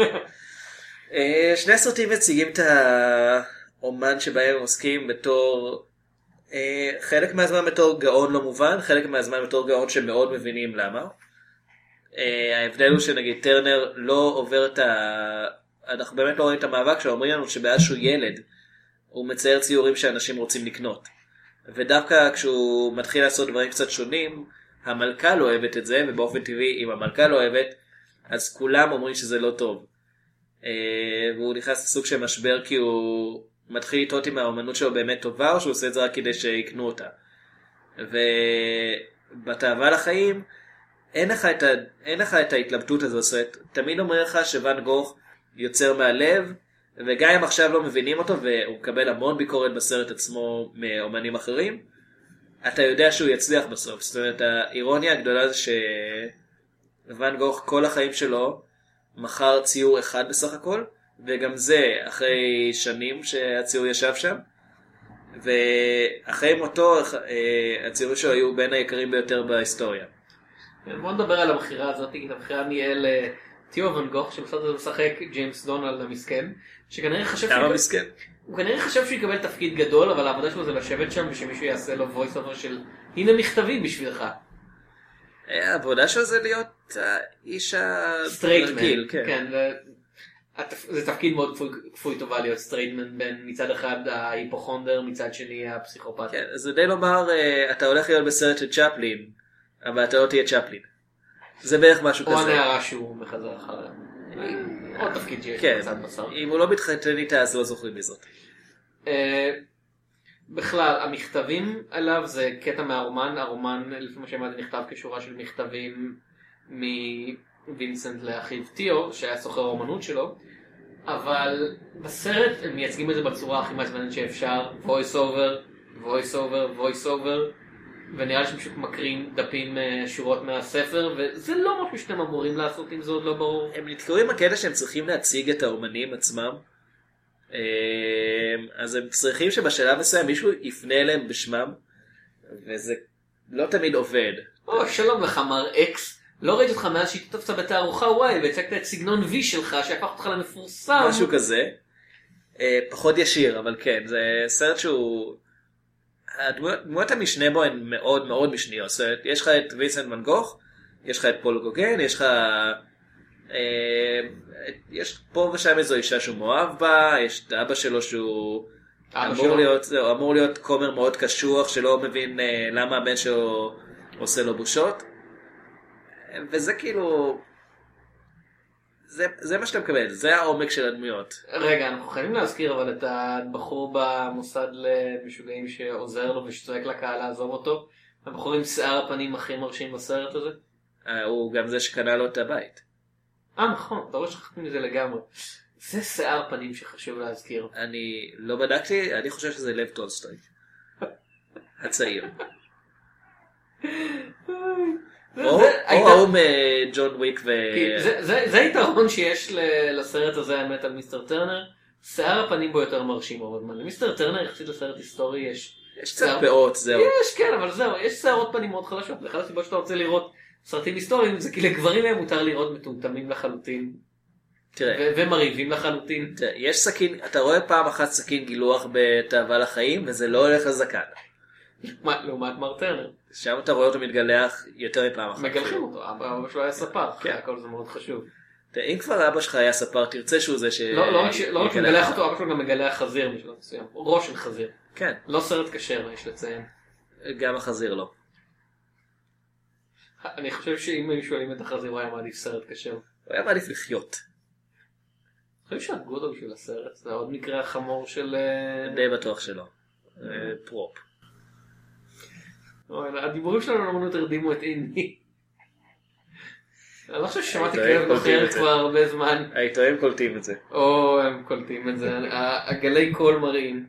שני הסרטים מציגים את האומן שבהם הם עוסקים בתור... חלק מהזמן בתור גאון לא מובן, חלק מהזמן בתור גאון שמאוד מבינים למה. ההבדל הוא שנגיד טרנר לא עובר את ה... אנחנו באמת לא רואים את המאבק שאומרים לנו שבאז שהוא ילד הוא מצייר ציורים שאנשים רוצים לקנות. ודווקא כשהוא מתחיל לעשות דברים קצת שונים, המלכה לא אוהבת את זה, ובאופן טבעי אם המלכה לא אוהבת, אז כולם אומרים שזה לא טוב. והוא נכנס לסוג של משבר כי הוא מתחיל לטעות אם האומנות שלו באמת טובה, או שהוא עושה את זה רק כדי שיקנו אותה. ובתאווה לחיים, אין לך את ההתלבטות הזאת. תמיד אומר לך שוואן גוך יוצר מהלב, וגם אם עכשיו לא מבינים אותו, והוא מקבל המון ביקורת בסרט עצמו מאומנים אחרים, אתה יודע שהוא יצליח בסוף. זאת אומרת, האירוניה הגדולה זה שוואן גוך כל החיים שלו מכר ציור אחד בסך הכל, וגם זה אחרי שנים שהציור ישב שם, ואחרי מותו הציורים שלו היו בין היקרים ביותר בהיסטוריה. בוא נדבר על המחירה הזאת, כי המחירה ניהל תיאו ואן גוך, שבסרט הזה משחק ג'יימס דונלד המסכן, שכנראה חשב הוא כנראה חשב שהוא יקבל תפקיד גדול, אבל העבודה שלו זה לשבת שם ושמישהו יעשה לו voice over של הנה מכתבים בשבילך. העבודה שלו זה להיות איש סטרייטמן, כן, זה תפקיד מאוד כפוי טובה להיות סטרייטמן, בין מצד אחד ההיפוכונדר, מצד שני הפסיכופת. כן, זה די לומר, אתה הולך להיות בסרט של צ'פלין, אבל אתה לא תהיה צ'פלין. זה בערך משהו כזה. או הנערה שהוא מחזר אחריה. עוד תפקיד שיש בצד בשר. אם הוא לא מתחתן איתה אז לא זוכרים מזאת. בכלל, המכתבים עליו זה קטע מהרומן. הרומן, לפי מה שאמרתי, נכתב כשורה של מכתבים מווינסנט לאחיו תיאו, שהיה סוחר האומנות שלו. אבל בסרט הם מייצגים את זה בצורה הכי מעצבנת שאפשר. voice over, ונראה לי שפשוט מקרים דפים שורות מהספר, וזה לא משהו שאתם אמורים לעשות אם זה עוד לא ברור. הם נתקעו עם הקטע שהם צריכים להציג את האומנים עצמם, אז הם צריכים שבשלב מסוים מישהו יפנה אליהם בשמם, וזה לא תמיד עובד. שלום לך מר אקס, לא ראיתי אותך מאז שהתעטפת בתערוכה וואי, והצגת את סגנון וי שלך שהפך אותך למפורסם. משהו כזה, פחות ישיר, אבל כן, זה סרט שהוא... הדמויות המשנה בו הן מאוד מאוד משניות. יש לך את וינסנט ואן גוך, יש לך את פול גוגן, יש פה ושם איזו אישה שהוא מאוהב בה, יש את אבא שלו שהוא אמור להיות כומר מאוד קשוח שלא מבין למה הבן שלו עושה לו בושות. וזה כאילו... זה מה שאתה מקבל, זה העומק של הדמויות. רגע, אנחנו חייבים להזכיר אבל את הבחור במוסד למשוגעים שעוזר לו ושצועק לקהל לעזוב אותו. הבחור עם שיער הפנים הכי מרשים בסרט הזה. הוא גם זה שקנה לו את הבית. נכון, אתה רואה שכחתי מזה לגמרי. זה שיער פנים שחשוב להזכיר. אני לא בדקתי, אני חושב שזה לב טולסטוי. הצעיר. או ההוא מג'ון וויק ו... זה היתרון שיש לסרט הזה האמת על מיסטר טרנר. שיער הפנים בו יותר מרשים הרבה זמן. למיסטר טרנר יחסית לסרט היסטורי יש קצת פאות, זהו. יש, כן, אבל זהו, יש שערות פנים מאוד חלשות. ואחת הסיבות שאתה רוצה לראות סרטים היסטוריים זה כי לגברים להם מותר לראות מטומטמים לחלוטין. ומריבים לחלוטין. יש סכין, אתה רואה פעם אחת סכין גילוח בתאווה לחיים וזה לא הולך לזקן. לעומת מר טרנר. שם אתה רואה אותו מתגלח יותר מפעם אחת. מגלחים אותו, אבא שלו היה ספר, הכל זה מאוד חשוב. אם כבר אבא שלך היה ספר, תרצה שהוא זה ש... לא רק מגלח אותו, אבא שלו גם מגלח חזיר בשביל מסוים, ראש של חזיר. כן. לא סרט כשר, יש לציין. גם החזיר לא. אני חושב שאם היו שואלים את החזיר, הוא היה מעדיף סרט כשר. הוא היה מעדיף לחיות. אני חושב שהגו אותו בשביל הסרט, זה עוד מקרה החמור של... די בטוח שלא. פרופ. הדיבורים שלנו לאמנות הרדימו את אינדי. אני לא חושב ששמעתי כלב נוחר כבר הרבה זמן. העיתונאים קולטים את זה. הם קולטים את זה. הגלי קול מראים.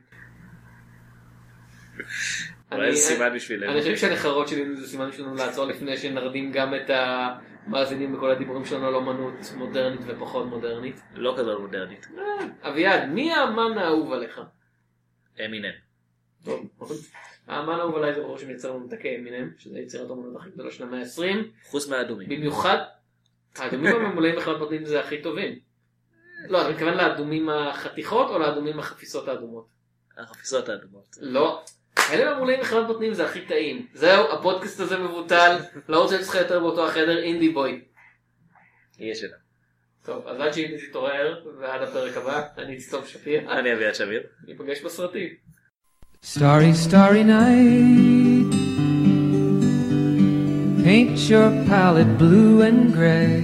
זה סימן בשבילנו. אני חושב שהנחרות שלי זה סימן שלנו לעצור לפני שנרדים גם את המאזינים בכל הדיבורים שלנו על אומנות מודרנית ופחות מודרנית. לא כזאת מודרנית. אביעד, מי האמן האהוב עליך? אמינם. טוב, האמן האהוב עליי זה ברור שמייצר לנו תקי אמינם, שזה יצירת האמנות הכי גדולה של המאה ה-20. חוץ מהאדומים. במיוחד, האדומים הממולאים בחלט בוטנים זה הכי טובים. לא, אתה מתכוון לאדומים החתיכות או לאדומים החפיסות האדומות? החפיסות האדומות. לא. אלה ממולאים בחלט בוטנים זה הכי טעים. זהו, הפודקאסט הזה מבוטל, לא רוצה לצחק יותר באותו החדר, אינדי בוי. יהיה שלה. טוב, אז עד שאינדי תתעורר, ועד הפרק הבא, אני אצטוב שפיר. אני אביעד שמיר. ניפגש בסרטים. Starry, starry night, paint your palette blue and gray.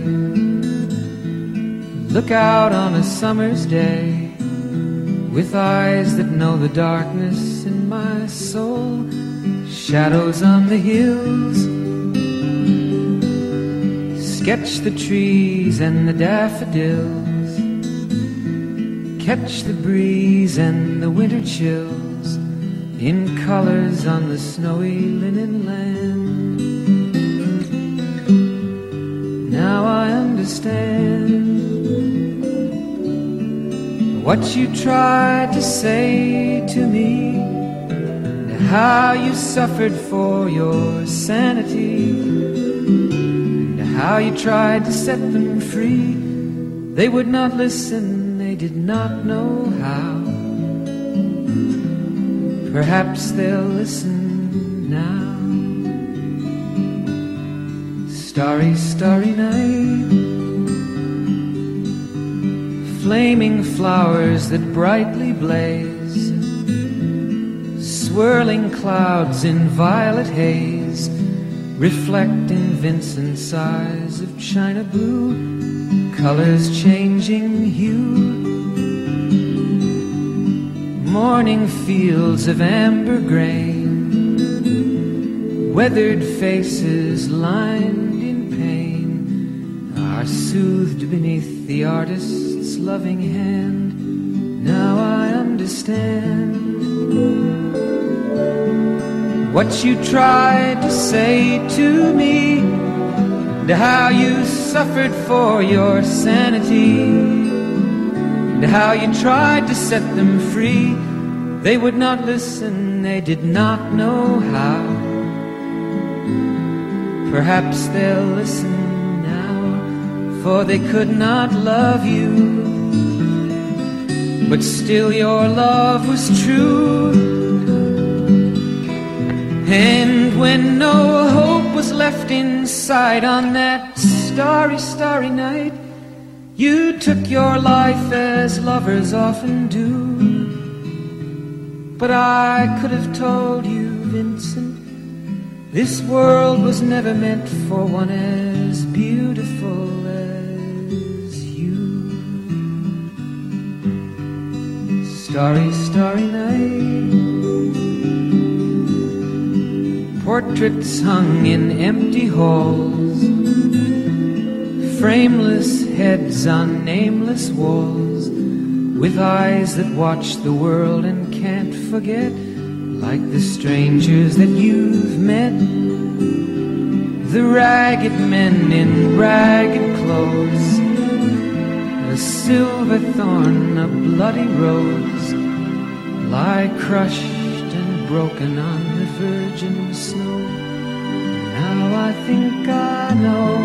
Look out on a summer's day, with eyes that know the darkness in my soul. Shadows on the hills, sketch the trees and the daffodils. Catch the breeze and the winter chills in colors on the snowy linen land. Now I understand what you tried to say to me, and how you suffered for your sanity, and how you tried to set them free. They would not listen, they did not know how. Perhaps they'll listen now. Starry, starry night, flaming flowers that brightly blaze, swirling clouds in violet haze, reflect in Vincent's eyes of china blue, colors changing hue. Morning fields of amber grain, weathered faces lined in pain, are soothed beneath the artist's loving hand. Now I understand what you tried to say to me, and how you suffered for your sanity, and how you tried to set them free. They would not listen, they did not know how. Perhaps they'll listen now, for they could not love you, but still your love was true. And when no hope was left inside on that starry, starry night, you took your life as lovers often do. But I could have told you, Vincent, This world was never meant for one as beautiful as you. Starry, starry night. Portraits hung in empty halls, frameless heads on nameless walls, with eyes that watch the world and can't forget, like the strangers that you've met, the ragged men in ragged clothes, a silver thorn, a bloody rose, lie crushed and broken on the virgin snow. Now I think I know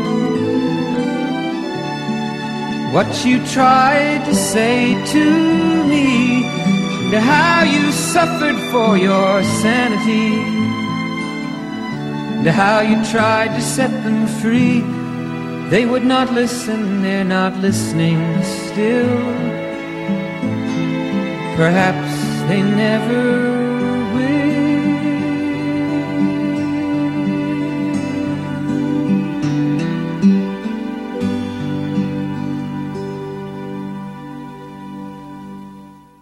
what you tried to say to me, and how you suffered for your sanity, and how you tried to set them free. They would not listen, they're not listening still. Perhaps they never